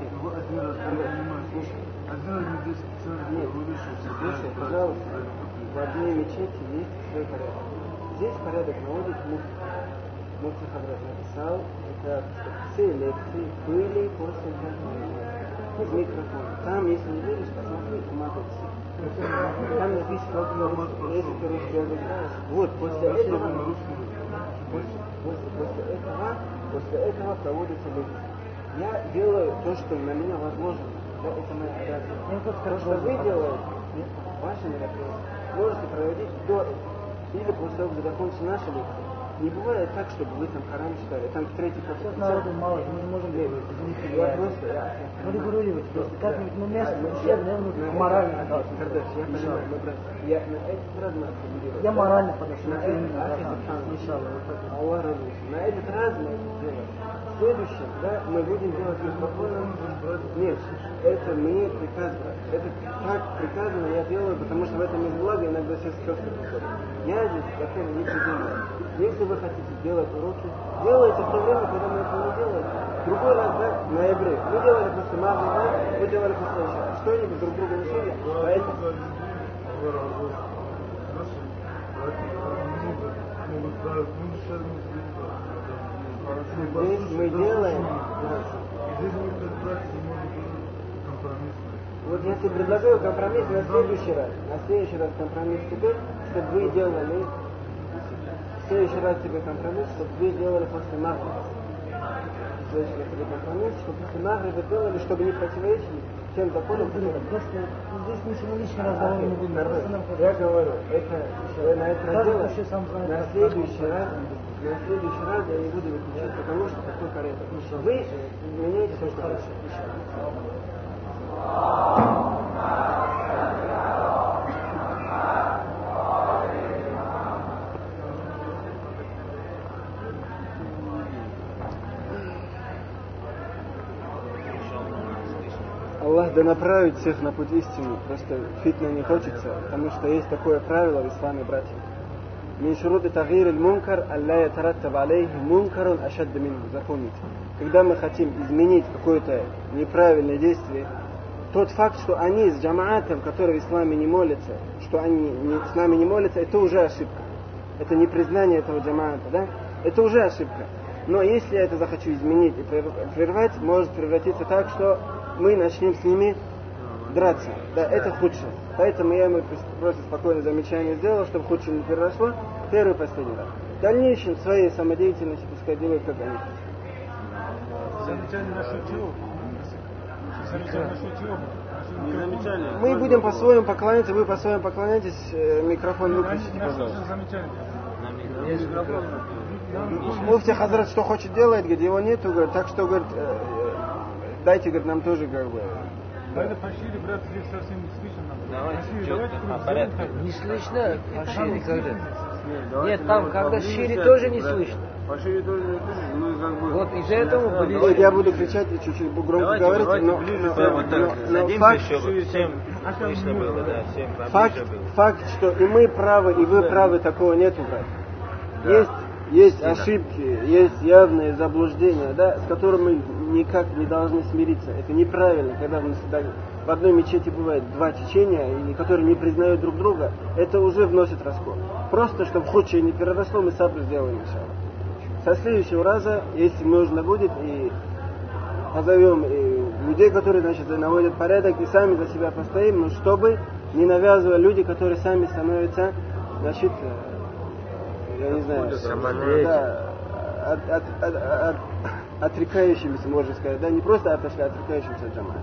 слушай, пожалуйста, в одной мечети есть свой порядок. Здесь порядок наводит муфти. Муфти Хадрат написал, это все лекции были после этого микрофона. Там, если не веришь, посмотри, уматывайся. Там написано, если ты русский язык знаешь. Вот, после этого, после, после, после этого, после этого проводится лекция. Я делаю то, что на меня возможно. Да, это моя обязанность. То, что вы делаете, Ваши мероприятия можете проводить до этого. Или после того, как закончится наша лекция. Не бывает так, чтобы вы там Коран читали, там третий Сейчас народу мало, мы не можем говорить. Я просто, я, Ну регулировать просто как-нибудь, ну место, ущербное, ну морально. Кардаш, я понимаю, мы просто, я на этот раз нас регулирую. Я морально подношу. На этот раз, Аллах разрешит. На этот раз мы сделаем. В следующем, да, мы будем делать уже спокойно. Нет, это мне приказ, это как приказано я делаю, потому что в этом есть благо, иногда все сказки приходят. Я здесь готов не придумать. Если вы хотите делать уроки, делайте в то время, когда мы этого не делаем. Другой раз, да, в ноябре. Мы делали после Магриба, да, мы делали после Иша. Что-нибудь друг друга мешали, поэтому... Здесь мы делаем... Вот я тебе предлагаю компромисс на следующий раз. На следующий раз компромисс тебе, чтобы вы делали... В следующий раз тебе компромисс, чтобы вы делали после Магриба. В следующий раз тебе компромисс, чтобы после Магриба делали, чтобы не противоречили тем законам, которые... Просто здесь ничего лишнего разговора не будет. Я говорю, это вы на это дело, на следующий раз, на следующий раз я не буду выключать, потому что такой порядок. Вы меняете все, что хорошо. Аллах да направит всех на путь истины. Просто фитна не хочется, потому что есть такое правило в исламе, братья. Мин шуруты тагир аль-мункар алла ятараттаб алейхи мункарун ашадд минху. Запомните. Когда мы хотим изменить какое-то неправильное действие, тот факт, что они с джамаатом, который в исламе не молится, что они не, с нами не молятся, это уже ошибка. Это не признание этого джамаата, да? Это уже ошибка. Но если я это захочу изменить и прервать, может превратиться так, что мы начнем с ними драться. Да, это худшее. Поэтому я ему просто спокойное замечание сделал, чтобы худшее не переросло. Первый и последний раз. В дальнейшем своей самодеятельности пускай делают, как они хотят. Замечание насчет чего? Замечание насчет чего? Не замечание. Мы будем по-своему поклоняться, вы по-своему поклоняетесь, микрофон выключите, пожалуйста. Муфти Хазрат что хочет делает, говорит, его нету, говорит, так что, говорит, дайте, говорит, нам тоже, как бы. Давайте пошире, брат, здесь совсем не слышно нам. Давайте четко, по порядку. Не слышно пошире когда? Нет, там когда шире тоже не слышно. Пошире тоже не слышно, ну как бы... Вот из-за этого были... Вот я буду кричать и чуть-чуть громко говорить, но, но, Вот но, так, но садимся, факт, чтобы всем слышно было, да, всем факт, поближе было. факт, что и мы правы, и вы правы, такого нету, брат. Есть, есть ошибки, есть явные заблуждения, да, с которыми мы никак не должны смириться. Это неправильно, когда мы в одной мечети бывает два течения, и которые не признают друг друга, это уже вносит раскол. Просто, чтобы худшее не переросло, мы сабру сделаем, иншаллах. Со следующего раза, если нужно будет, и позовем и людей, которые, значит, наводят порядок, и сами за себя постоим, но чтобы не навязывали люди, которые сами становятся, значит, я не знаю, да, от, от, от, от, отрекающимися, можно сказать, да, не просто отошли, а отрекающимися от джамаата.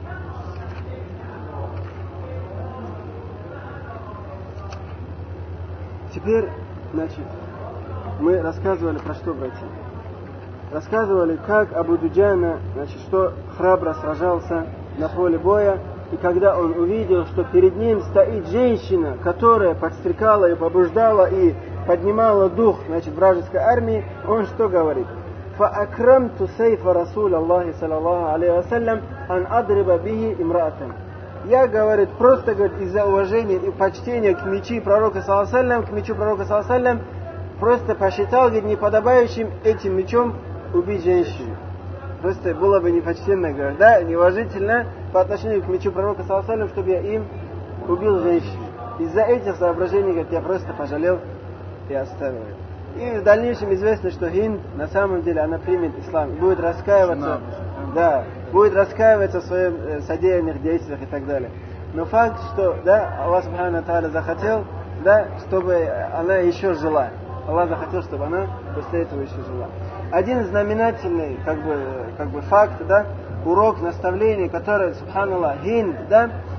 Теперь, значит, мы рассказывали про что, братья? Рассказывали, как Абу Дуджана, значит, что храбро сражался на поле боя, и когда он увидел, что перед ним стоит женщина, которая подстрекала и побуждала и поднимала дух, значит, вражеской армии, он что говорит? فَأَكْرَمْتُ سَيْفَ رَسُولَ اللَّهِ صلى الله عليه وسلم أَنْ أَضْرِبَ بِهِ إِمْرَأَةً. Я, говорит, просто, говорит, из-за уважения и почтения к мечи пророка саллаллаху алейхи ва саллям, к мечу пророка саллаллаху алейхи ва саллям, просто посчитал, говорит, неподобающим этим мечом убить женщину. Просто было бы непочтенно, говорит, да, неуважительно по отношению к мечу пророка саллаллаху алейхи ва саллям, чтобы я им убил женщину. Из-за этих соображений, говорит, я просто пожалел и оставил. И в дальнейшем известно, что Хинд, на самом деле, она примет ислам и будет раскаиваться, да, будет раскаиваться в своих содеянных действиях и так далее. Но факт, что, да, Аллах Субхану Тааля захотел, да, чтобы она еще жила. Аллах захотел, чтобы она после этого еще жила. Один знаменательный, как бы, как бы факт, да, урок, наставление, которое, Субханаллах, Хинд, да,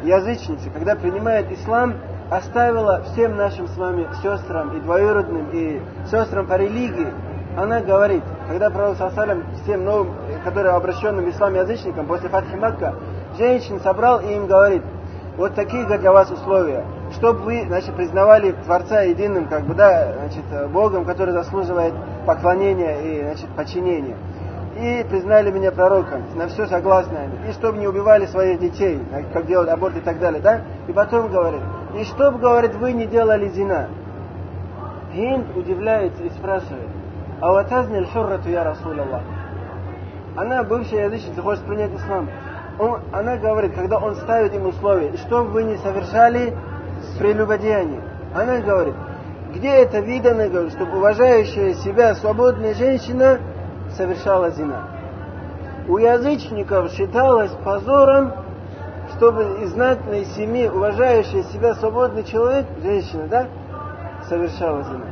язычница, когда принимает ислам, оставила всем нашим с вами сестрам и двоюродным, и сестрам по религии, она говорит, когда пророк саллаллаху всем новым, которые обращенным в ислам язычникам после Фатхи Макка, женщин собрал и им говорит: вот такие для вас условия, чтобы вы, значит, признавали Творца единым, как бы, да, значит, Богом, который заслуживает поклонения и, значит, подчинения. И признали меня пророком, на все согласны они. И чтобы не убивали своих детей, как делать аборт и так далее, да? И потом говорит: и чтобы, говорит, вы не делали зина. Хинд удивляется и спрашивает: а вот азни аль-хуррату я Расул Аллах. Она, бывшая язычница, хочет принять ислам. Он, она говорит, когда он ставит им условия: и чтобы вы не совершали прелюбодеяние. Она говорит: где это видано, говорит, чтобы уважающая себя свободная женщина совершала зина. У язычников считалось позором, чтобы из знатной семьи уважающая себя свободный человек, женщина, да, совершала зина.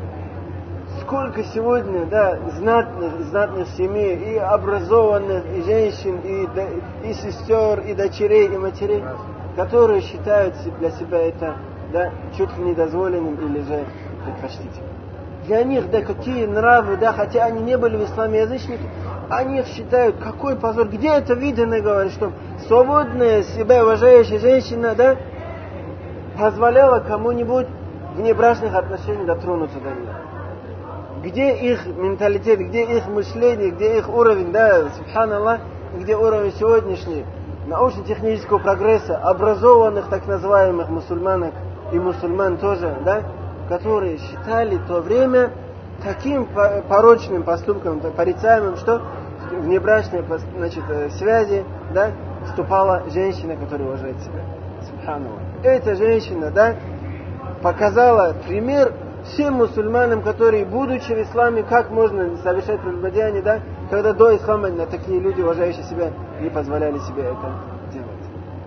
Сколько сегодня, да, знатных, знатных семей, и образованных, и женщин, и, и сестер, и дочерей, и матерей, которые считают для себя это, да, чуть ли недозволенным или же предпочтительным. Для них, да, какие нравы, да, хотя они не были в исламе язычники, они их считают, какой позор, где это видно, говорит, что свободная, себя уважающая женщина, да, позволяла кому-нибудь в небрачных отношениях дотронуться до нее. Где их менталитет, где их мышление, где их уровень, да, субханаллах, где уровень сегодняшний научно-технического прогресса, образованных так называемых мусульманок и мусульман тоже, да, которые считали в то время таким порочным поступком, порицаемым, что в небрачной, значит, связи, да, вступала женщина, которая уважает себя. Субханаллах. Эта женщина, да, показала пример всем мусульманам, которые, будучи в исламе, как можно совершать прелюбодеяние, да, когда до ислама такие люди, уважающие себя, не позволяли себе это делать.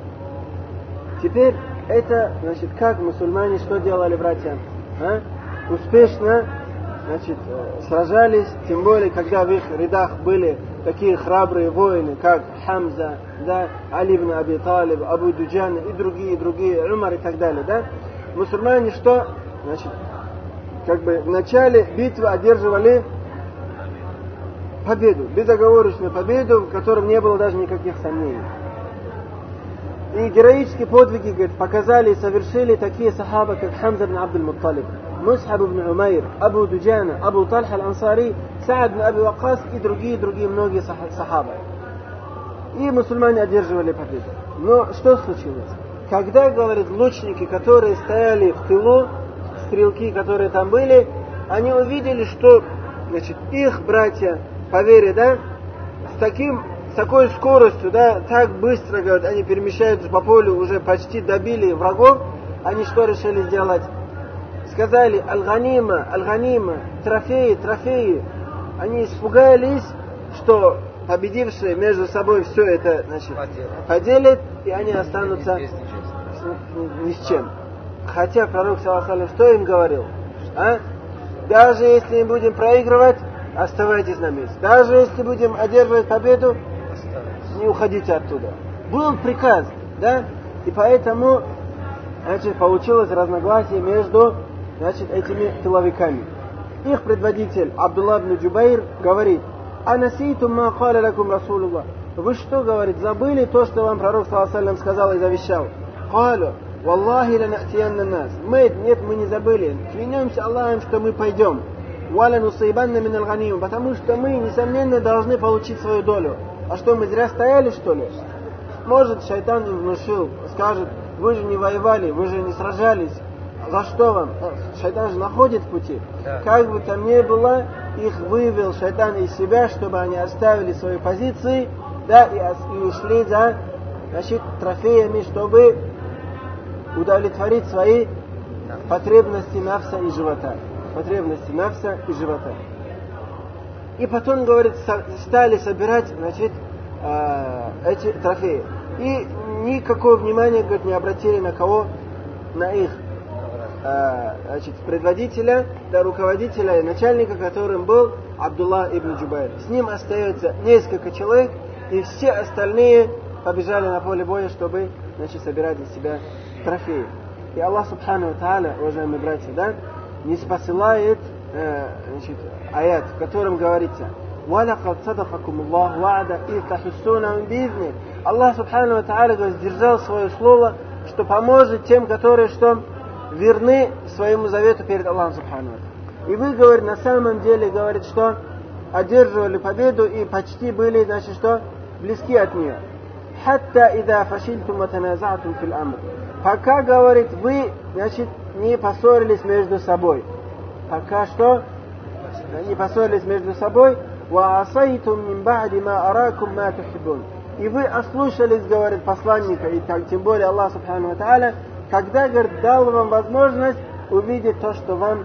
Теперь это, значит, как мусульмане что делали, братья? А? Успешно, значит, сражались, тем более, когда в их рядах были такие храбрые воины, как Хамза, да, Али ибн Аби Талиб, Абу Дуджан и другие, другие, Умар и так далее, да. Мусульмане что? Значит, как бы в начале битвы одерживали победу, безоговорочную победу, в котором не было даже никаких сомнений. И героические подвиги, говорит, показали и совершили такие сахаба, как Хамза ибн Абдуль Мутталиб, Мусхаб ибн Умайр, Абу Дуджана, Абу Тальха аль-Ансари, Саад ибн Аби Ваккас и другие, другие многие сахаба. И мусульмане одерживали победу. Но что случилось? Когда, говорит, лучники, которые стояли в тылу, стрелки, которые там были, они увидели, что, значит, их братья по вере, да, с таким, с такой скоростью, да, так быстро, говорят, они перемещаются по полю, уже почти добили врагов, они что решили сделать? Сказали: аль-ганима, аль-ганима, трофеи, трофеи. Они испугались, что победившие между собой все это, значит, поделят, и они останутся ни с чем. Хотя пророк, саллаллаху алейхи ва саллям, что им говорил? А? Даже если мы будем проигрывать, оставайтесь на месте. Даже если будем одерживать победу, не уходите оттуда. Был приказ, да? И поэтому, значит, получилось разногласие между, значит, этими тыловиками. Их предводитель Абдулла ибн Джубайр говорит: «Анаситум ма каля лакум Расулуллах». Вы что, говорит, забыли то, что вам пророк, саллаллаху алейхи ва саллям, сказал и завещал? «Калю, валлахи ланатиянна нас». Мы, нет, мы не забыли. Клянемся Аллахом, что мы пойдем. «Валя нусайбанна мин аль-ганима», потому что мы, несомненно, должны получить свою долю. А что, мы зря стояли, что ли? Может, шайтан им внушил, скажет: вы же не воевали, вы же не сражались. За что вам? Шайтан же находит пути. Да. Как бы там ни было, их вывел шайтан из себя, чтобы они оставили свои позиции, да, и, и ушли за, значит, трофеями, чтобы удовлетворить свои потребности нафса и живота. Потребности нафса и живота. И потом, говорит, стали собирать, значит, эти трофеи. И никакого внимания, говорит, не обратили на кого? На их, значит, предводителя, да, руководителя и начальника, которым был Абдулла ибн Джубайр. С ним остается несколько человек, и все остальные побежали на поле боя, чтобы, значит, собирать для себя трофеи. И Аллах Субхану ва Тааля, уважаемые братья, да, не спосылает э, значит, аят, в котором говорится: وَلَقَدْ صَدَقَكُمُ اللَّهُ وَعْدَ إِذْ تَحُسُّونَهُم بِإِذْنِهِ. Аллах Субхану ва Тааля говорит, сдержал свое слово, что поможет тем, которые что верны своему завету перед Аллахом Субхану ва Тааля. И вы, говорит, на самом деле, говорит, что одерживали победу и почти были, значит, что близки от нее. حَتَّى إِذَا فَشِلْتُمْ وَتَنَازَعْتُمْ فِي الْأَمْرِ. Пока, говорит, вы, значит, не поссорились между собой. Пока что не поссорились между собой. وَعَصَيْتُمْ مِنْ بَعْدِ مَا أَرَاكُمْ مَا تُحِبُّونَ. И вы ослушались, говорит, посланника, и так, тем более Аллах Субхану ва Тааля, когда, говорит, дал вам возможность увидеть то, что вам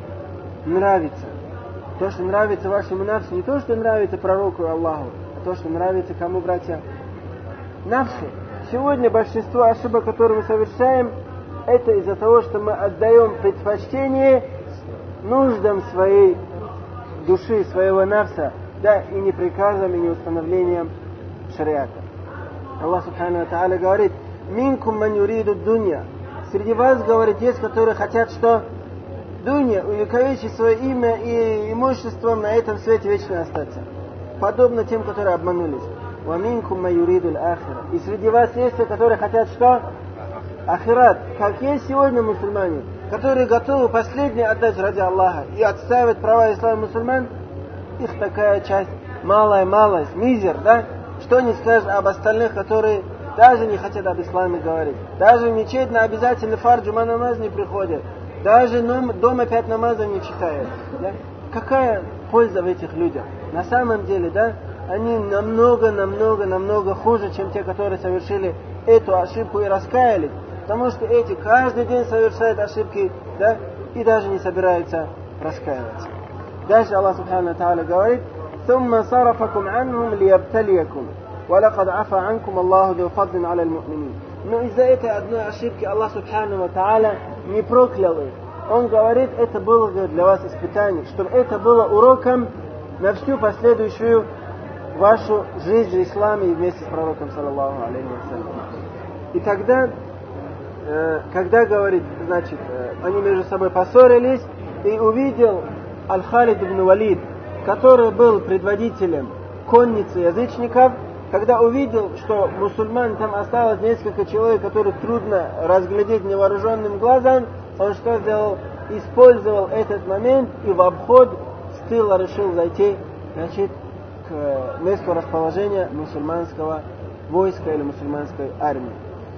нравится. То, что нравится вашему нафсу, не то, что нравится пророку Аллаху, а то, что нравится кому, братья? Нафсу. Сегодня большинство ошибок, которые мы совершаем, это из-за того, что мы отдаем предпочтение нуждам своей души, своего нафса, да, и не приказам, и не установлением шариата. Аллах Субхану ва Тааля говорит: «Минкум ман юриду дунья». Среди вас, говорит, есть, которые хотят, что дунья, увековечить свое имя и имущество на этом свете вечно остаться. Подобно тем, которые обманулись. «Ваминкум ма юриду аль-ахира». И среди вас есть, которые хотят, что? Ахират. Как есть сегодня мусульмане, которые готовы последнее отдать ради Аллаха и отстаивать права ислама мусульман, их такая часть, малая малость, мизер, да? Что не скажешь об остальных, которые даже не хотят об исламе говорить. Даже в мечеть на обязательный фард джума намаз не приходят. Даже дома пять намазов не читают. Да? Какая польза в этих людях? На самом деле, да, они намного, намного, намного хуже, чем те, которые совершили эту ошибку и раскаялись. Потому что эти каждый день совершают ошибки, да, и даже не собираются раскаиваться. Дальше Аллах Субхану ва Тааля говорит: ثم صرفكم عنهم ليبتليكم ولقد عفى عنكم الله ذو فضل على المؤمنين. Но из-за этой одной ошибки Аллах Субхану ва Тааля не проклял их. Он говорит, это было, говорит, для вас испытание, чтобы это было уроком на всю последующую вашу жизнь в исламе и вместе с пророком, саллаллаху алейхи ва саллям. И тогда, э, когда, говорит, значит, э, они между собой поссорились, и увидел Аль-Халид ибн Валид, который был предводителем конницы язычников, когда увидел, что мусульман там осталось несколько человек, которых трудно разглядеть невооруженным глазом, он что сделал? Использовал этот момент и в обход с тыла решил зайти, значит, к месту расположения мусульманского войска или мусульманской армии.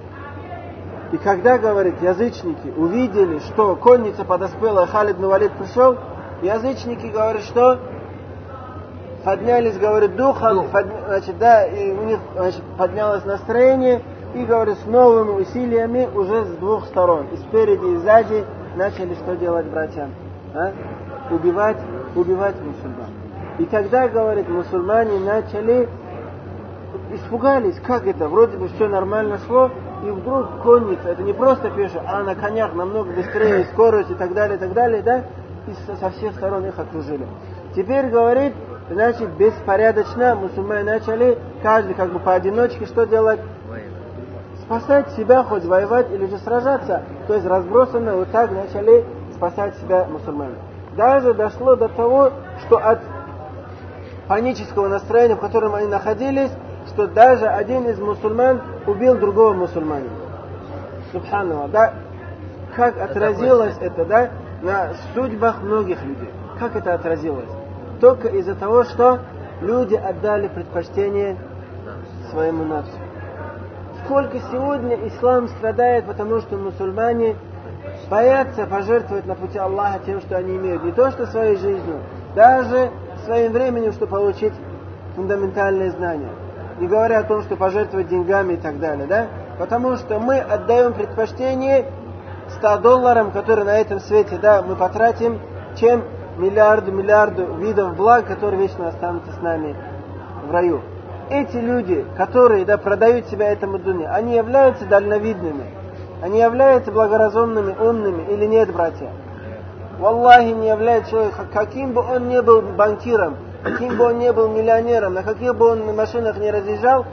И когда, говорит, язычники увидели, что конница подоспела, Халид ибн Валид пришел, язычники, говорят, что поднялись, говорит, духом, под, значит, да, и у них, значит, поднялось настроение, и, говорит, с новыми усилиями уже с двух сторон, и спереди, и сзади, начали что делать, братья? А? Убивать, убивать мусульман. И тогда, говорит, мусульмане начали, испугались, как это, вроде бы все нормально шло, и вдруг конница, это не просто пешие, а на конях намного быстрее, скорость и так далее, и так далее, да, и со всех сторон их окружили. Теперь, говорит, значит, беспорядочно мусульмане начали, каждый как бы поодиночке что делать? Спасать себя, хоть воевать или же сражаться. То есть разбросанно вот так начали спасать себя мусульмане. Даже дошло до того, что от панического настроения, в котором они находились, что даже один из мусульман убил другого мусульманина. Субханаллах, да? Как отразилось это, да, на судьбах многих людей? Как это отразилось? Только из-за того, что люди отдали предпочтение своему нафсу. Сколько сегодня ислам страдает, потому что мусульмане боятся пожертвовать на пути Аллаха тем, что они имеют. Не то, что своей жизнью, даже своим временем, чтобы получить фундаментальные знания. Не говоря о том, что пожертвовать деньгами и так далее, да? Потому что мы отдаем предпочтение ста долларам, которые на этом свете, да, мы потратим, чем миллиарду, миллиарду видов благ, которые вечно останутся с нами в раю. Эти люди, которые, да, продают себя этому дуне, они являются дальновидными, они являются благоразумными, умными или нет, братья? Валлахи, не является человек, каким бы он ни был банкиром, каким бы он ни был миллионером, на каких бы он машинах не разъезжал,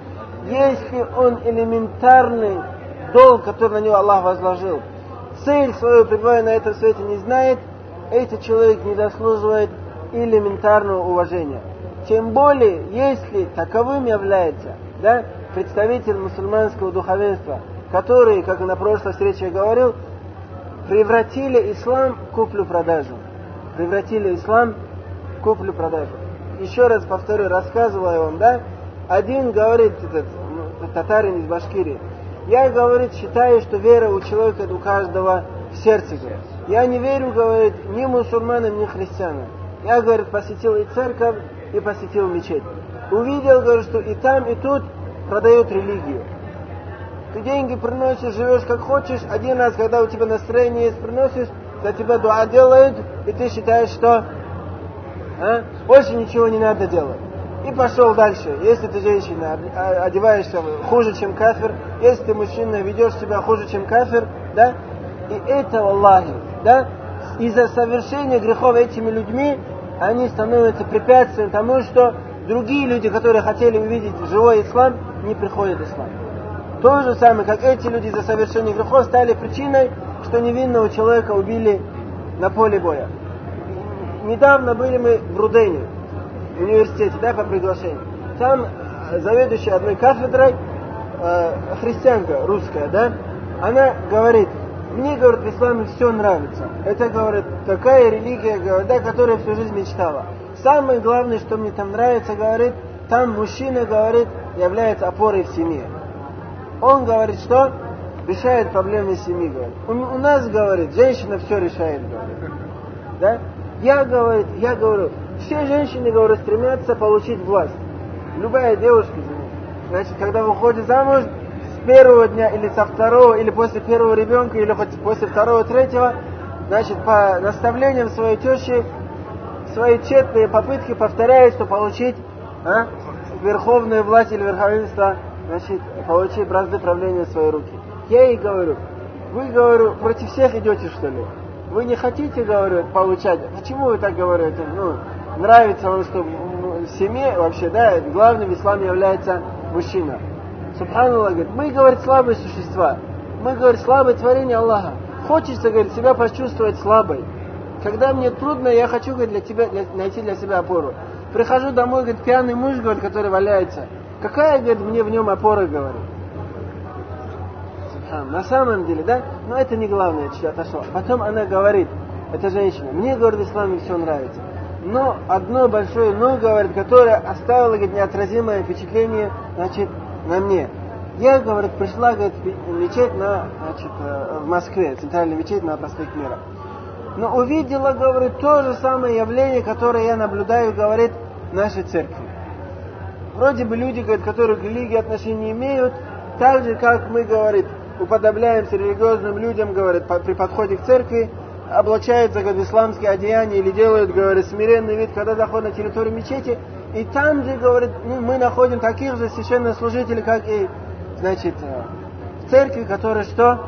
если он элементарный долг, который на него Аллах возложил, цель свою пребывая на этом свете не знает, этот человек не заслуживает элементарного уважения. Тем более, если таковым является, да, представитель мусульманского духовенства, который, как на прошлой встрече я говорил, превратили ислам в куплю-продажу. Превратили ислам в куплю-продажу. Еще раз повторю, рассказываю вам, да, один говорит, этот татарин из Башкирии, я, говорит, считаю, что вера у человека, у каждого в сердце, говорит. Я не верю, говорит, ни мусульманам, ни христианам. Я, говорит, посетил и церковь, и посетил мечеть. Увидел, говорит, что и там, и тут продают религию. Ты деньги приносишь, живешь как хочешь, один раз, когда у тебя настроение есть, приносишь, за тебя дуа делают, и ты считаешь, что а, больше ничего не надо делать. И пошел дальше. Если ты женщина, одеваешься хуже, чем кафир, если ты мужчина, ведешь себя хуже, чем кафир, да, и это, Аллахи, да, из-за совершения грехов этими людьми, они становятся препятствием тому, что другие люди, которые хотели увидеть живой ислам, не приходят в ислам. То же самое, как эти люди за совершение грехов стали причиной, что невинного человека убили на поле боя. Недавно были мы в Рудене, в университете, да, по приглашению. Там заведующая одной кафедрой, э, христианка русская, да, она говорит, мне, говорит, в исламе все нравится. Это, говорит, такая религия, говорит, да, которая всю жизнь мечтала. Самое главное, что мне там нравится, говорит, там мужчина, говорит, является опорой в семье. Он говорит, что решает проблемы семьи, говорит. У, у нас, говорит, женщина все решает, говорит. Да? Я, говорит, я говорю, все женщины, говорю, стремятся получить власть. Любая девушка, значит, когда выходит замуж, с первого дня или со второго, или после первого ребенка, или хоть после второго, третьего, значит, по наставлениям своей тещи, свои тщетные попытки повторяет, что получить а, верховную власть или верховенство, значит, получить бразды правления в свои руки. Я ей говорю, вы, говорю, против всех идете, что ли? Вы не хотите, говорю, получать? Почему вы так говорите? Ну, нравится вам, что в семье вообще, да, главным в исламе является мужчина. Субханаллах, говорит, мы, говорит, слабые существа. Мы, говорит, слабое творение Аллаха. Хочется, говорит, себя почувствовать слабой. Когда мне трудно, я хочу, говорит, для тебя, для, найти для себя опору. Прихожу домой, говорит, пьяный муж, говорит, который валяется. Какая, говорит, мне в нем опора, говорит. На самом деле, да? Но это не главное, что отошло. Потом она говорит, эта женщина, мне, говорит, в исламе все нравится. Но одно большое но, говорит, которое оставило, говорит, неотразимое впечатление, значит, на мне. Я, говорит, пришла, говорит, в мечеть на, значит, в Москве, центральная мечеть на проспект Мира. Но увидела, говорит, то же самое явление, которое я наблюдаю, говорит, в нашей церкви. Вроде бы люди, говорит, которые к религии отношения имеют, так же, как мы, говорит, уподобляемся религиозным людям, говорит, при подходе к церкви, облачаются, говорит, в исламские одеяния или делают, говорит, смиренный вид, когда заходят на территорию мечети, и там же, говорит, мы находим таких же священнослужителей, как и, значит, в церкви, которые что?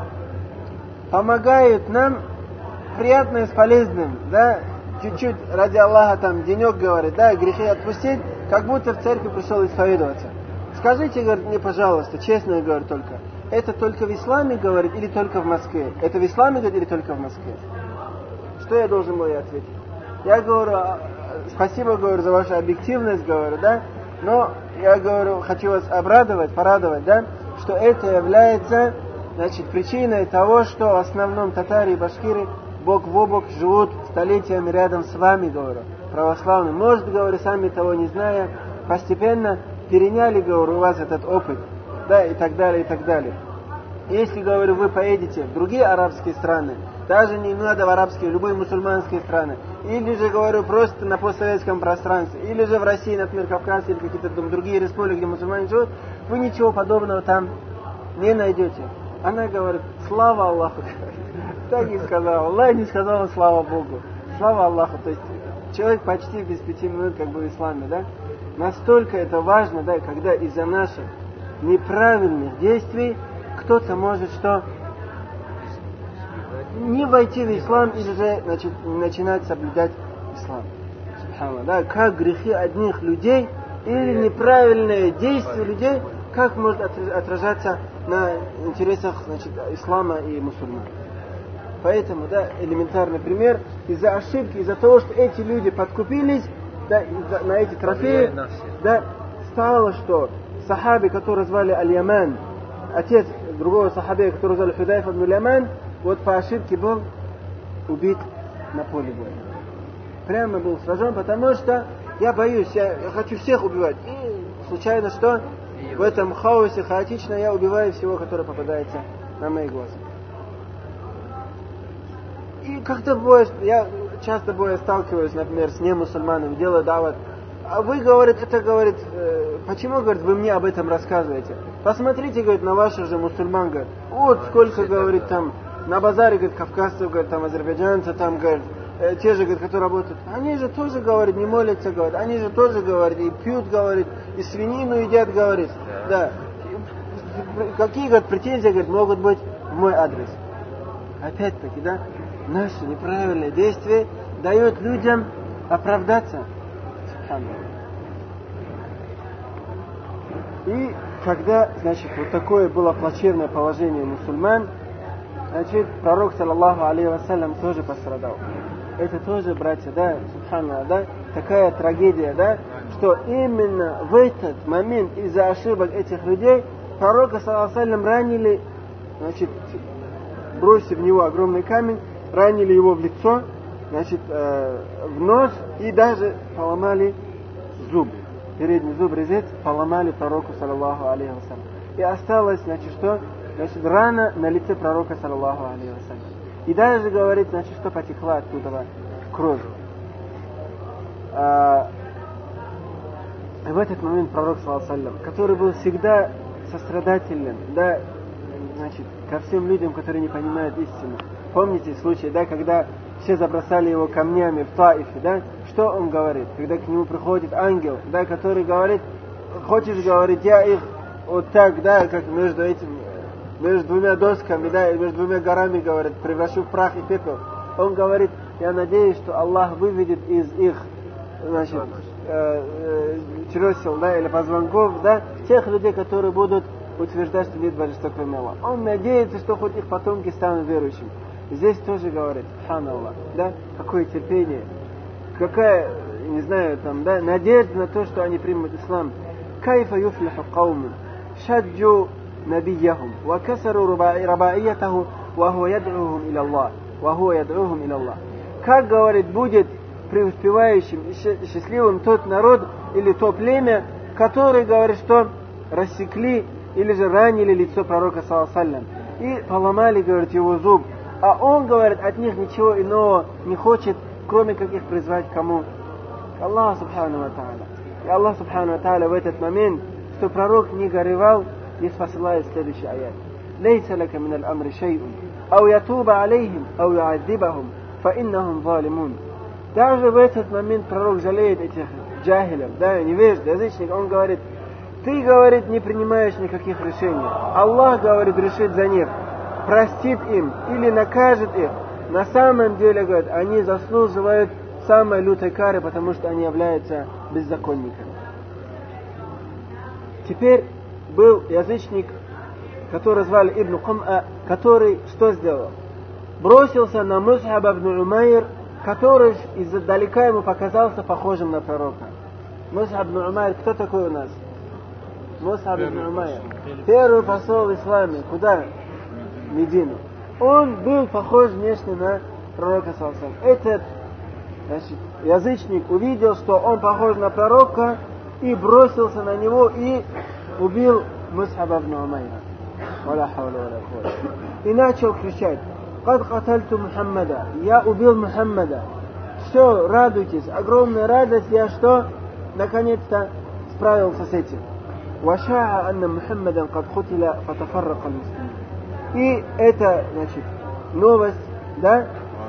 Помогают нам приятное с полезным, да, чуть-чуть ради Аллаха там денек, говорит, да, грехи отпустить, как будто в церкви пришел исповедоваться. Скажите, говорит, мне, пожалуйста, честно, говорю, только, это только в исламе, говорит, или только в Москве? Это в исламе, говорит, или только в Москве? Что я должен был ей ответить? Я говорю, спасибо, говорю, за вашу объективность, говорю, да, но я говорю, хочу вас обрадовать, порадовать, да, что это является, значит, причиной того, что в основном татары и башкиры бок в бок живут столетиями рядом с вами, говорю, православные. Может, говорю, сами того не зная, постепенно переняли, говорю, у вас этот опыт, да, и так далее, и так далее. Если, говорю, вы поедете в другие арабские страны, даже не надо в арабские, в любые мусульманские страны, или же, говорю, просто на постсоветском пространстве, или же в России, например, Кавказ, или какие-то другие республики, где мусульмане живут, вы ничего подобного там не найдете. Она говорит, слава Аллаху, так и сказала. Аллах не сказала, слава Богу. Слава Аллаху. То есть человек почти без пяти минут как бы в исламе, да? Настолько это важно, да, когда из-за наших неправильных действий кто-то может что? Не войти в ислам или же, значит, начинать соблюдать ислам. Субханаллах, да? Как грехи одних людей или неправильные действия людей как может отражаться на интересах, значит, ислама и мусульман. Поэтому, да, элементарный пример, из-за ошибки, из-за того, что эти люди подкупились, да, на эти трофеи, да, стало, что сахаби, который звали Аль-Яман, отец другого сахаби, который звали Худайф ибн Аль-Яман, вот по ошибке был убит на поле боя. Прямо был сражен, потому что я боюсь, я, я хочу всех убивать. И случайно что? В этом хаосе хаотично я убиваю всего, которое попадается на мои глаза. И как-то бывает, я часто бывает сталкиваюсь, например, с немусульманами, делаю дават. А вы, говорит, это, говорит, э, почему, говорит, вы мне об этом рассказываете? Посмотрите, говорит, на ваших же мусульман, говорит, вот сколько, говорит, там, на базаре, говорит, кавказцев, говорит, там, азербайджанцы, там, говорит, э, те же, говорит, которые работают. Они же тоже, говорит, не молятся, говорит, они же тоже, говорит, и пьют, говорит, и свинину едят, говорит, да. Какие, говорит, претензии, говорит, могут быть в мой адрес? Опять-таки, да, наши неправильные действия дают людям оправдаться. И когда, значит, вот такое было плачевное положение мусульман, значит, пророк, саллаллаху алейхи вассалям, тоже пострадал. Это тоже, братья, да, субханаллах, да, такая трагедия, да, что именно в этот момент из-за ошибок этих людей пророка, саллаллаху алейхи вассалям, ранили, значит, бросив в него огромный камень, ранили его в лицо, значит, э, в нос и даже поломали зуб. Передний зуб резец поломали пророку, саллаллаху алейхи вассалям. И осталось, значит, что? Значит, рана на лице пророка, саллаллаху алейхи вассалям. И даже говорит, значит, что потекла оттуда кровь. А, в этот момент пророк, саллаллаху алейхи вассалям, который был всегда сострадателен, да, значит, ко всем людям, которые не понимают истину. Помните случай, да, когда все забросали его камнями в Таифе, да? Что он говорит? Когда к нему приходит ангел, да, который говорит, хочешь, говорит, я их вот так, да, как между этим, между двумя досками, да, и между двумя горами, говорит, превращу в прах и пепел. Он говорит, я надеюсь, что Аллах выведет из их, значит, э, э, чресел, да, или позвонков, да, тех людей, которые будут утверждать, что нет божества, кроме Аллаха. Он надеется, что хоть их потомки станут верующими. Здесь тоже говорит, субханаллах, да, какое терпение, какая, не знаю, там, да, надежда на то, что они примут ислам. Кайфа юфлиху каумун, шаджу набияхум, ва касару рабаиятаху, ва хуа яд'ухум иля Аллах, ва хуа яд'ухум иля Аллах. Как, говорит, будет преуспевающим и счастливым тот народ или то племя, который, говорит, что рассекли или же ранили лицо пророка, саллаллаху алейхи вассалям, и поломали, говорит, его зуб. А он, говорит, от них ничего иного не хочет, кроме как их призвать к кому? К Аллаху субхану ва тааля. И Аллах субхану ва тааля в этот момент, что пророк не горевал, не посылает следующий аят. «Лейса лака мин аль-амри шей'ун, ау ятуба алейхим, ау ю'адзибахум, фа иннахум залимун». Даже в этот момент пророк жалеет этих джахилов, да, невежд, язычников. Он говорит, ты, говорит, не принимаешь никаких решений. Аллах, говорит, решит за них. Простит им или накажет их. На самом деле, говорит, они заслуживают самой лютой кары, потому что они являются беззаконниками. Теперь был язычник, который звали Ибн Кум'a, который что сделал? Бросился на Мус'аб ибн Умайр, который издалека ему показался похожим на пророка. Мус'аб ибн Умайр, кто такой у нас? Мус'аб ибн Умайр. Первый посол в исламе. Куда? Медину. Он был похож внешне на пророка, саллаллаху алейхи вассалям. Этот, значит, язычник увидел, что он похож на пророка, и бросился на него и убил Мус'аба ибн Умайра. И начал кричать: «Кад катальту Мухаммада, я убил Мухаммада». Все, радуйтесь, огромная радость, я что? Наконец-то справился с этим. «Ваша'a анна Мухаммадан кад хутиля фатафаррака аль-муслимин». И это, значит, новость, да?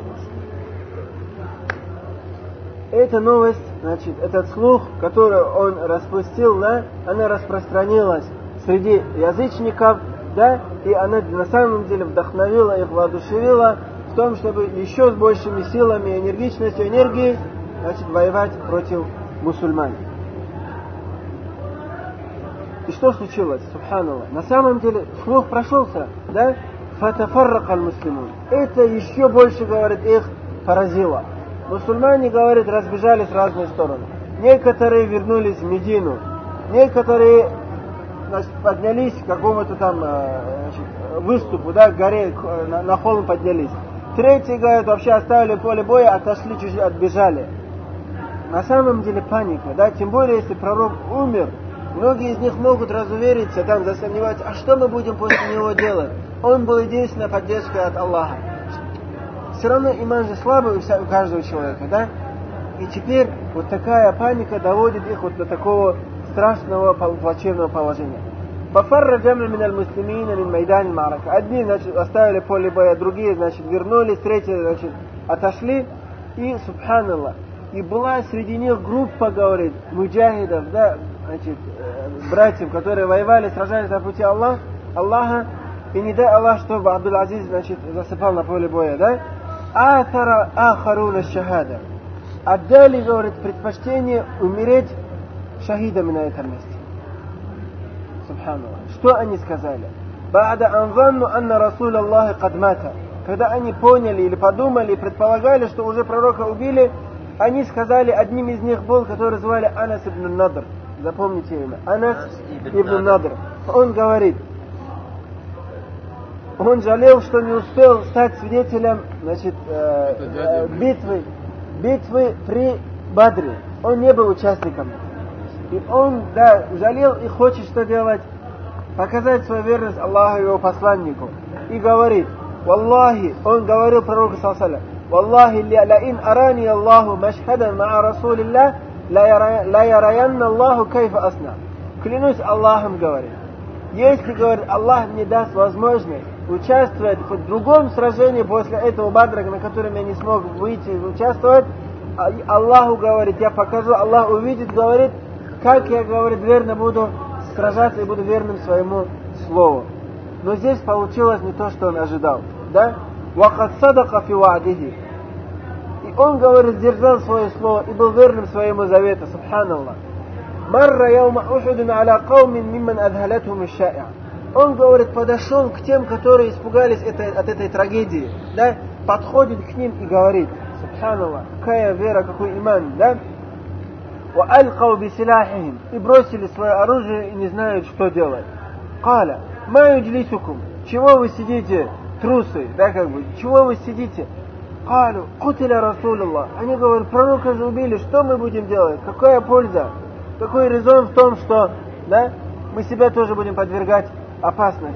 Эта новость, значит, этот слух, который он распустил, да, она распространилась среди язычников, да, и она на самом деле вдохновила их, воодушевила в том, чтобы еще с большими силами, энергичностью, энергией, значит, воевать против мусульман. И что случилось? Субханаллах. На самом деле, слух прошелся, да? Фатафаррака аль-муслимун. Это еще больше, говорит, их поразило. Мусульмане, говорит, разбежались в разные стороны. Некоторые вернулись в Медину. Некоторые, значит, поднялись к какому-то там, значит, выступу, да, к горе, на, на холм поднялись. Третьи, говорят, вообще оставили поле боя, отошли, чуть-чуть отбежали. На самом деле паника, да, тем более, если пророк умер, многие из них могут разувериться, там, засомневаться, а что мы будем после него делать? Он был единственная поддержка от Аллаха. Все равно иман же слабый у, вся, у каждого человека, да? И теперь вот такая паника доводит их вот до такого страшного, плачевного положения. Бафарра джам'а миналь муслимина мин майдан марака. Одни, значит, оставили поле боя, другие, значит, вернулись, третьи, значит, отошли. И, субханаллах, и была среди них группа, говорит, муджахидов, да, значит, братьев, которые воевали, сражались на пути Аллаха, Аллаха, и не дай Аллах, чтобы Абдул-Азиз, значит, засыпал на поле боя, да? Атара ахаруна шахада. Отдали, говорит, предпочтение умереть шахидами на этом месте. Субханаллах. Что они сказали? Ба'да анзанну анна Расул Аллахи кадмата. Когда они поняли или подумали, предполагали, что уже пророка убили, они сказали, одним из них был, который звали Анас ибн Надр. Запомните имя. Анас ибн Надр. Он говорит, он жалел, что не успел стать свидетелем, значит, э, э, битвы, битвы при Бадре. Он не был участником. И он, да, жалел и хочет что делать? Показать свою верность Аллаху и его посланнику. И говорит, Валлахи, он говорил пророку саллаллаху алейхи ва саллям, Валлахи, лаин арани Аллаху машхадан ма'a Расулилля, ла яраянна Аллаху кайфа асна. Клянусь Аллахом, говорит, если, говорит, Аллах мне даст возможность участвовать в другом сражении после этого Бадра, на котором я не смог выйти и участвовать, Аллаху, говорит, я покажу, Аллах увидит, говорит, как я, говорит, верно буду сражаться и буду верным своему слову. Но здесь получилось не то, что он ожидал. Да? وَقَدْ صَدَقَ فِي وَعْدِهِ. И он, говорит, сдержал свое слово и был верным своему завету. Субханаллах. مَرَّ يَوْمَ أُحُدٌ عَلَى قَوْمٍ مِمَّنْ أَذْهَلَتْهُمُ الشَّائِعَ. Он, говорит, подошел к тем, которые испугались этой, от этой трагедии. Да? Подходит к ним и говорит, Субханаллах, какая вера, какой иман, да? وَأَلْقَوْا بِسِلَاحِهِمْ. И бросили свое оружие и не знают, что делать. قَالَ مَا يُجْلِسُكُمْ. Чего вы сидите, трусы, да, как бы, чего вы сидите? قَالُوا قُتِلَ رَسُولُ اللَّهِ. Они говорят, пророка же убили, что мы будем делать? Какая польза? Какой резон в том, что, да, мы себя тоже будем подвергать опасности?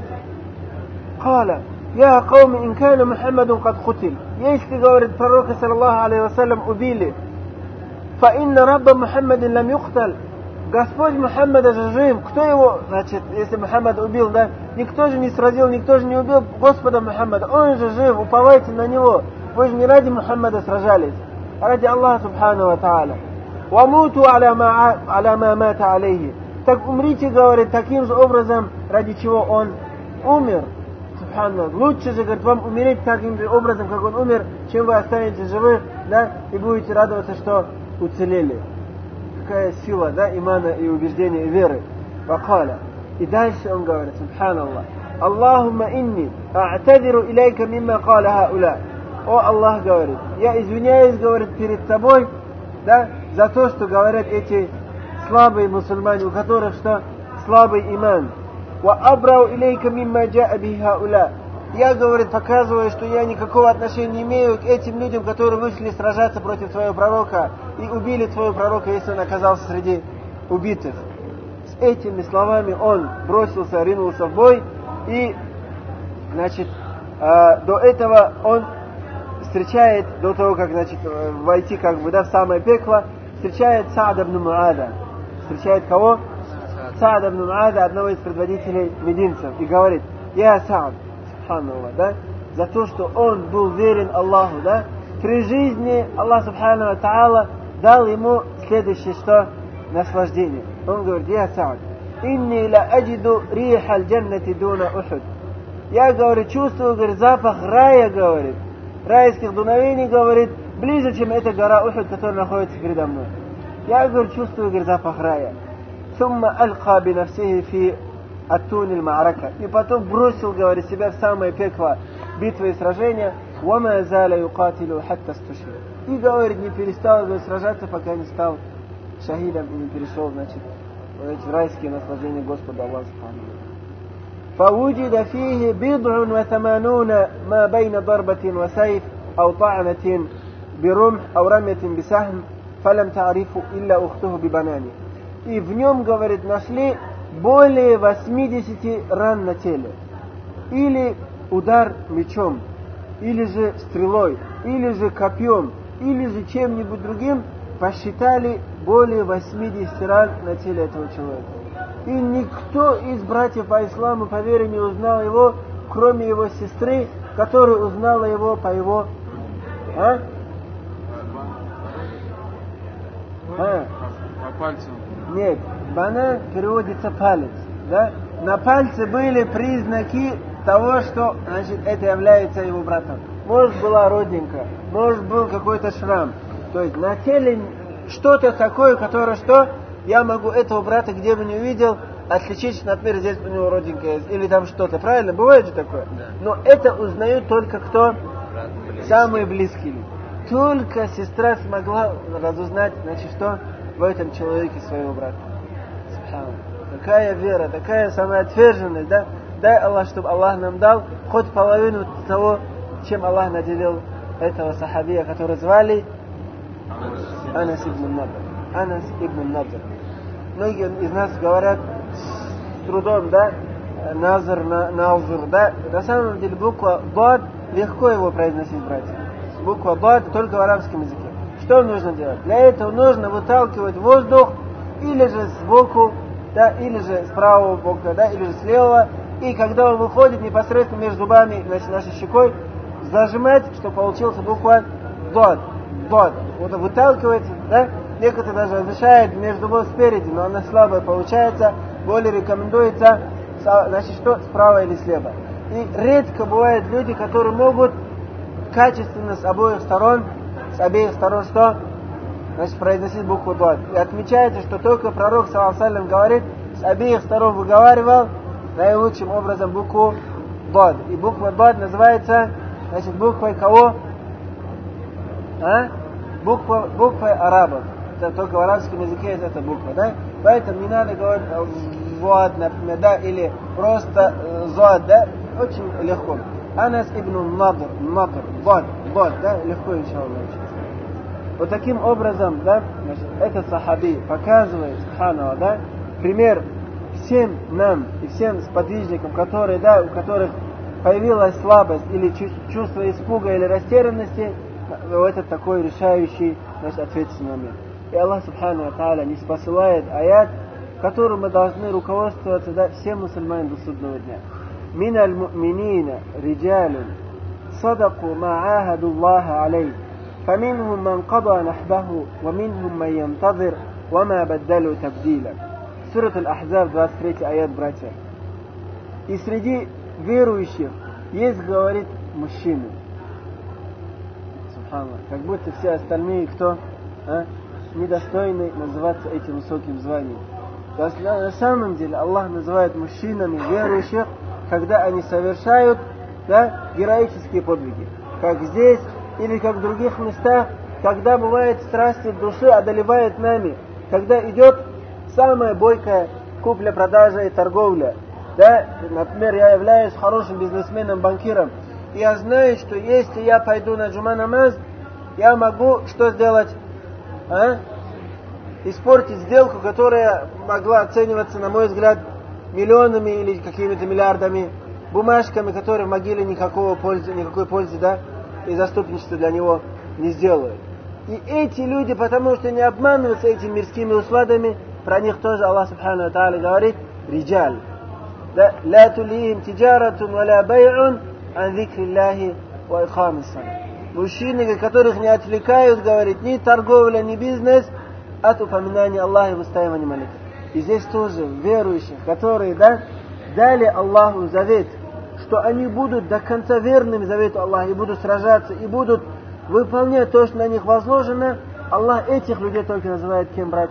قَالَ يَا قَوْمِ إِنْ كَانَ مُحَمَّدٌ قَدْ قُتِلَ. Если, говорит, пророка, саллаллаху алейхи ва саллям, убили, فَإِنَّ رَبَّ مُحَمَّدٍ لَمْ يُقْتَلْ. Господь Мухаммада же жив. Кто его, значит, если Мухаммад убил, да? Никто же не сразил, никто же не убил Господа Мухаммада. Он же жив, уповайте на него. Вы же не ради Мухаммада сражались, а ради Аллаха Субхану ва Тааля. وَمُوتُوا عَلَى مَا مَاتَ عَلَيْهِ. Так умрите, говорит, таким же образом, ради чего он умер. Субхану. Лучше же, говорит, вам умереть таким же образом, как он умер, чем вы останетесь живых, да, и будете радоваться, что уцелели. Какая сила, да, имана и убеждения и веры. Вакаля. И дальше он говорит, Субханаллах, Аллахумма инни а'тадиру илайка мимма каля хауля. О Аллах, говорит, я извиняюсь, говорит, перед тобой, да, за то, что говорят эти слабые мусульмане, у которых что? Слабый иман. Ва абрау илайка мимма джа'a бихи хауля. Я, говорит, показываю, что я никакого отношения не имею к этим людям, которые вышли сражаться против своего пророка и убили своего пророка, если он оказался среди убитых. С этими словами он бросился, ринулся в бой, и, значит, э, до этого он встречает, до того, как, значит, войти, как бы, да, в самое пекло, встречает Саад ибн Муада. Встречает кого? Саад ибн Муада, одного из предводителей мединцев, и говорит, я Саад, да, за то, что он был верен Аллаху, да, при жизни Аллах Субхану ва Тааля дал ему следующее, что наслаждение. Он говорит, я Саад, инни ла аджиду рихаль джаннати дуна Ухуд. Я, говорит, чувствую, говорит, запах рая, говорит, райских дуновений, говорит, ближе, чем эта гора Ухуд, которая находится передо мной. Я, говорит, чувствую, говорит, запах рая. ثم ألقى بنفسه في التون المعركة. И потом бросил, говорит, себя в самое пекло битвы и сражения. وما زال يقاتل حتى استشهد. И, говорит, не перестал сражаться, пока не стал шахидом и не перешел, значит, в эти райские наслаждения Господа Аллаха Субхану. فوجد فيه بضع وثمانون ما بين ضربة وسيف أو طعنة برمح أو رمية بسهم فلم تعرفه إلا أخته ببنانه. И в нем, говорит, нашли более восьмидесяти ран на теле. Или удар мечом, или же стрелой, или же копьем, или же чем-нибудь другим, посчитали более восьмидесяти ран на теле этого человека. И никто из братьев по исламу, по вере, не узнал его, кроме его сестры, которая узнала его по его... А? А? По пальцу. Нет, бана переводится палец. Да? На пальце были признаки того, что, значит, это является его братом. Может, была родинка, может, был какой-то шрам. То есть на теле что-то такое, которое что, я могу этого брата, где бы не увидел, отличить, например, здесь у него родинка есть, или там что-то. Правильно? Бывает же такое? Да. Но это узнают только кто? Брат, самые близкие. Только сестра смогла разузнать, значит, что в этом человеке своего брата. Такая вера, такая самоотверженность, да? Дай Аллах, чтобы Аллах нам дал хоть половину того, чем Аллах наделил этого сахабия, которого звали Анас ибн Надр. Анас ибн Надр. Многие из нас говорят с трудом, да, Назр, Назр, да. На самом деле буква Дад легко его произносить, братья. Буква Дад только в арабском языке. Что нужно делать? Для этого нужно выталкивать воздух или же сбоку, да, или же с правого бока, да, или же с левого. И когда он выходит непосредственно между зубами, значит, нашей щекой, зажимать, чтобы получился буква Дад. Дад. Вот он выталкивается, да. Некоторые даже разрешают между зубов спереди, но она слабая получается. Более рекомендуется, значит, что справа или слева. И редко бывают люди, которые могут качественно с обоих сторон, с обеих сторон что? Значит, произносить букву Дад. И отмечается, что только пророк, саллаллаху алейхи ва саллям, говорит, с обеих сторон выговаривал наилучшим образом букву Дад. И буква Дад называется, значит, буквой кого? А? Буква, буквой арабов. Это только в арабском языке есть эта буква, да? Поэтому не надо говорить Зуад, например, да, или просто Зуад, да? Очень легко. Анас ибн Надр, Надр, Дад, Дад, да? Легко, иншаллах. Вот таким образом, да, значит, этот сахаби показывает, субханаллах, да, пример всем нам и всем сподвижникам, которые, да, у которых появилась слабость или чувство испуга или растерянности, в этот такой решающий, значит, ответственный момент. И Аллах субхану ва тааля не спосылает аят, которым мы должны руководствоваться, да, всем мусульманам до судного дня. Мин аль-му'минина риджалун садаку ма ахаду Аллаха алей. فمنهم من قضى نحبه ومنهم من ينتظر وما بدلوا تبديلا. Сурат Аль-Ахзаб, двадцать третий аят, братья. И среди верующих есть, говорит, мужчины. Субханаллах. Как будто все остальные, кто, а, недостойны называться этим высоким званием. То есть на самом деле Аллах называет мужчинами верующих, когда они совершают, да, героические подвиги. Как здесь, или как в других местах, когда бывает страсти души одолевает нами, когда идет самая бойкая купля-продажа и торговля. Да? Например, я являюсь хорошим бизнесменом, банкиром, и я знаю, что если я пойду на джума намаз, я могу что сделать? А? Испортить сделку, которая могла оцениваться, на мой взгляд, миллионами или какими-то миллиардами, бумажками, которые в могиле никакого пользы, никакой пользы, да, и заступничество для него не сделают. И эти люди, потому что не обманываются этими мирскими усладами, про них тоже Аллах субхану ва тааля говорит риджаль. لا تلهيهم تجارة ولا بيع عن ذكر الله وإقام الصلاة. Мужчины, которых не отвлекают, говорит, ни торговля, ни бизнес от упоминания Аллаха и выстаивания молитвы. И здесь тоже верующих, которые, да, дали Аллаху завет, что они будут до конца верными завету Аллаха, и будут сражаться, и будут выполнять то, что на них возложено. Аллах этих людей только называет кем, братья?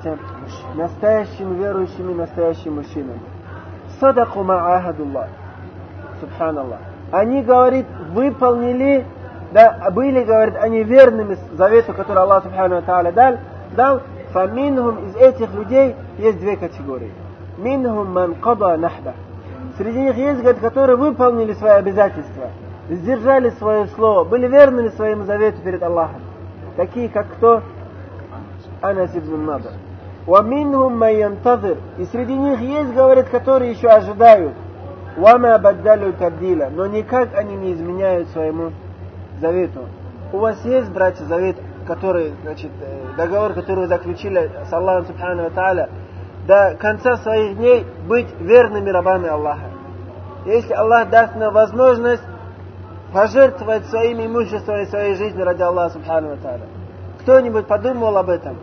настоящими верующими, настоящими мужчинами. Садаку ма'ахадуллах. Субханаллах. Они, говорит, выполнили, да, были, говорит, они верными завету, который Аллах Субхану Тааля дал, дал. Фаминхум, из этих людей есть две категории. Минхум ман када нахба. Среди них есть, говорит, которые выполнили свои обязательства, сдержали свое слово, были верными своему завету перед Аллахом. Такие, как кто? Анас ибн Надр. Ва минхум ман янтазир. И среди них есть, говорит, которые еще ожидают. Вама баддалю табдила. Но никак они не изменяют своему завету. У вас есть, братья, завет, который, значит, договор, который вы заключили с Аллахом Субхану Тааля, до конца своих дней быть верными рабами Аллаха. Если Аллах даст нам возможность пожертвовать своим имуществом и своей жизнью ради Аллаха Субхану Тааля. Кто-нибудь подумал об этом?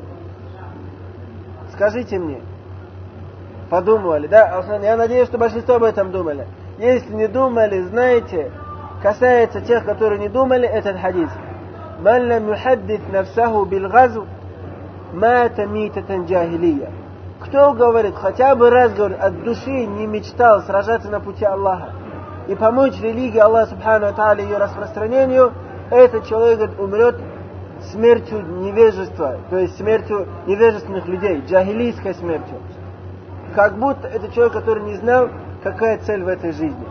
Скажите мне. Подумали, да? Я надеюсь, что большинство об этом думали. Если не думали, знаете, касается тех, которые не думали, этот хадис. «Ман лам юхаддит нафсаху билгазу, мата митатан джахилия». Кто, говорит, хотя бы раз, говорит, от души не мечтал сражаться на пути Аллаха и помочь религии Аллаха Субхану Тааля ее распространению, этот человек, говорит, умрет смертью невежества, то есть смертью невежественных людей, джахилийской смертью. Как будто это человек, который не знал, какая цель в этой жизни.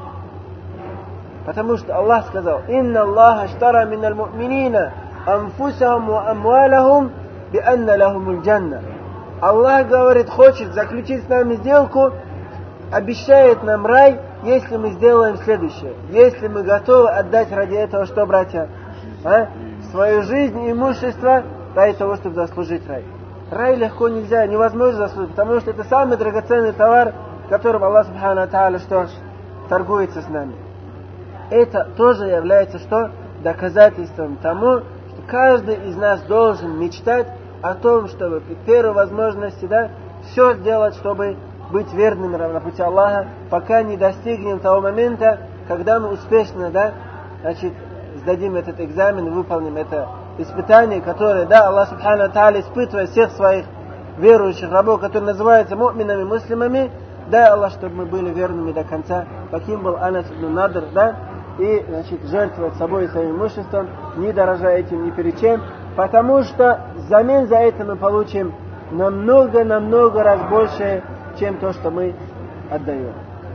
Потому что Аллах сказал: «Инна Аллаха штара миналь му'минина анфусахум ва амвалахум би анна лахумуль джанна». Аллах, говорит, хочет заключить с нами сделку, обещает нам рай, если мы сделаем следующее. Если мы готовы отдать ради этого, что, братья? А? Свою жизнь и имущество ради того, чтобы заслужить рай. Рай легко нельзя, невозможно заслужить, потому что это самый драгоценный товар, которым Аллах Субхану Тааля что торгуется с нами. Это тоже является что? Доказательством тому, что каждый из нас должен мечтать о том, чтобы при первой возможности, да, все сделать, чтобы быть верными на пути Аллаха, пока не достигнем того момента, когда мы успешно, да, значит, сдадим этот экзамен, выполним это испытание, которое, да, Аллах Субхану Тааля испытывает всех своих верующих рабов, которые называются му'минами, муслимами. Дай Аллах, чтобы мы были верными до конца, каким был Анас ибн Надр, да, и, значит, жертвовать собой и своим имуществом, не дорожа этим ни перед чем, потому что взамен за это мы получим намного-намного раз больше, чем то, что мы отдаем.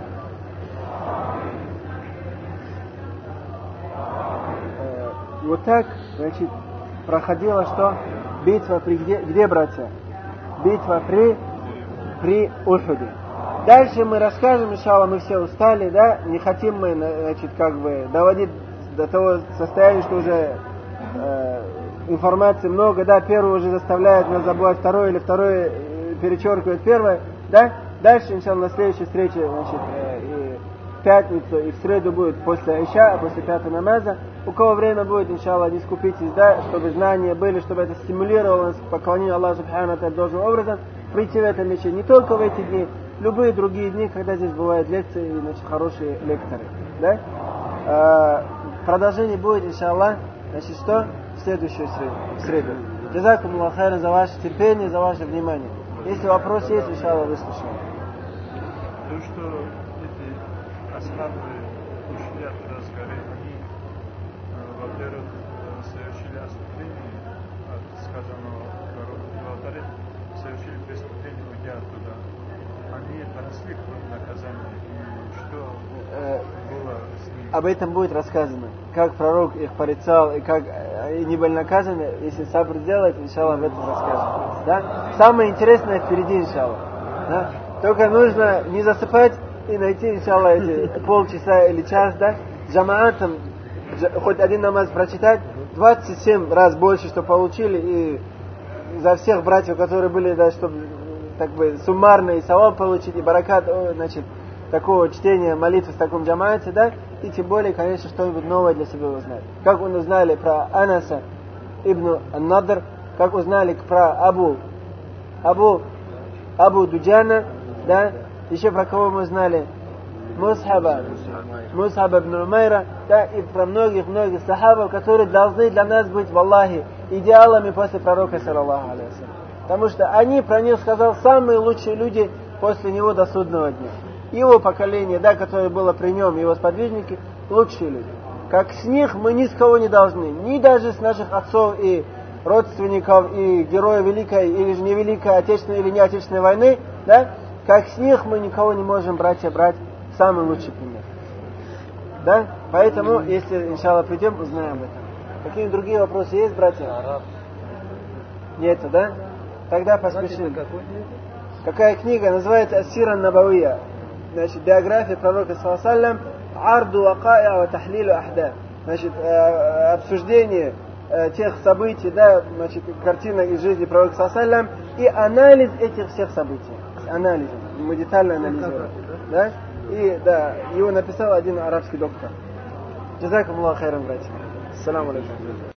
Вот так, значит, проходила что? Битва при где, где, братья? Битва при, при Ухуде. Дальше мы расскажем, иншаллах, мы все устали, да? Не хотим мы, значит, как бы доводить до того состояния, что уже э, информации много, да? Первый уже заставляет нас забывать второе, или второе э, перечеркивает первое, да? Дальше, иншаллах, на следующей встрече, значит, э, и в пятницу и в среду будет после Иша, после пятого намаза. У кого время будет, иншаллах, не скупитесь, да, чтобы знания были, чтобы это стимулировало нас к поклонению Аллаху Субхану Тааля должным образом, прийти в это мечеть не только в эти дни, любые другие дни, когда здесь бывают лекции, значит, хорошие лекторы, да. А, продолжение будет, иншаллах, значит, что? В следующую среду. В среду. Джазакумуллаху хайран за ваше терпение, за ваше внимание. Если вопрос есть, иншаллах, выслушаем. То, что эти асхабы ушли от разгоры, они, во-первых, совершили отступление от сказанного пророка, во-вторых, совершили преступление, уйдя оттуда. Они понесли какое-то наказание, и что э, было с ними? Об этом будет рассказано. Как пророк их порицал, и как они были наказаны. Если сабр сделать, иншаллах, об этом расскажем. Да? Самое интересное впереди, иншаллах. Да? Только нужно не засыпать и найти, иншаллах, эти полчаса или час, да, джамаатом, хоть один намаз прочитать, двадцать семь раз больше, что получили, и за всех братьев, которые были, да, чтобы так бы суммарно и саваб получить, и баракат, значит, такого чтения молитвы в таком джамаате, да, и тем более, конечно, что-нибудь новое для себя узнать. Как мы узнали про Анаса ибн Надр, как узнали про Абу, Абу, Абу Дуджана, да, еще про кого мы знали? Мусхаба, Мусхаба ибн Умайра, да, и про многих-многих сахабов, которые должны для нас быть, валлахи, идеалами после пророка, саллаллаху алейхи ва саллям. Потому что они про них сказал самые лучшие люди после него до судного дня. Его поколение, да, которое было при нем, его сподвижники, лучшие люди. Как с них мы ни с кого не должны, ни даже с наших отцов и родственников, и героев Великой или же не Великой Отечественной или не Отечественной войны, да, как с них мы никого не можем, братья, брать самый лучший пример. Да? Поэтому, если, иншаллах, придем, узнаем об этом. Какие другие вопросы есть, братья? Нету, да? Тогда поспешим. Какая книга? Называется «Ас-Сира Набавия». Значит, биография пророка, саллаллаху алейхи ва саллям, «Арду вака'я ва тахлилу ахда». Значит, э, обсуждение э, тех событий, да, значит, картина из жизни пророка, саллаллаху алейхи ва саллям, и анализ этих всех событий. Анализ. Мы детально анализируем. Да? И, да, его написал один арабский доктор. Джазакумуллаху хайран, братья. Ассаламу алейкум.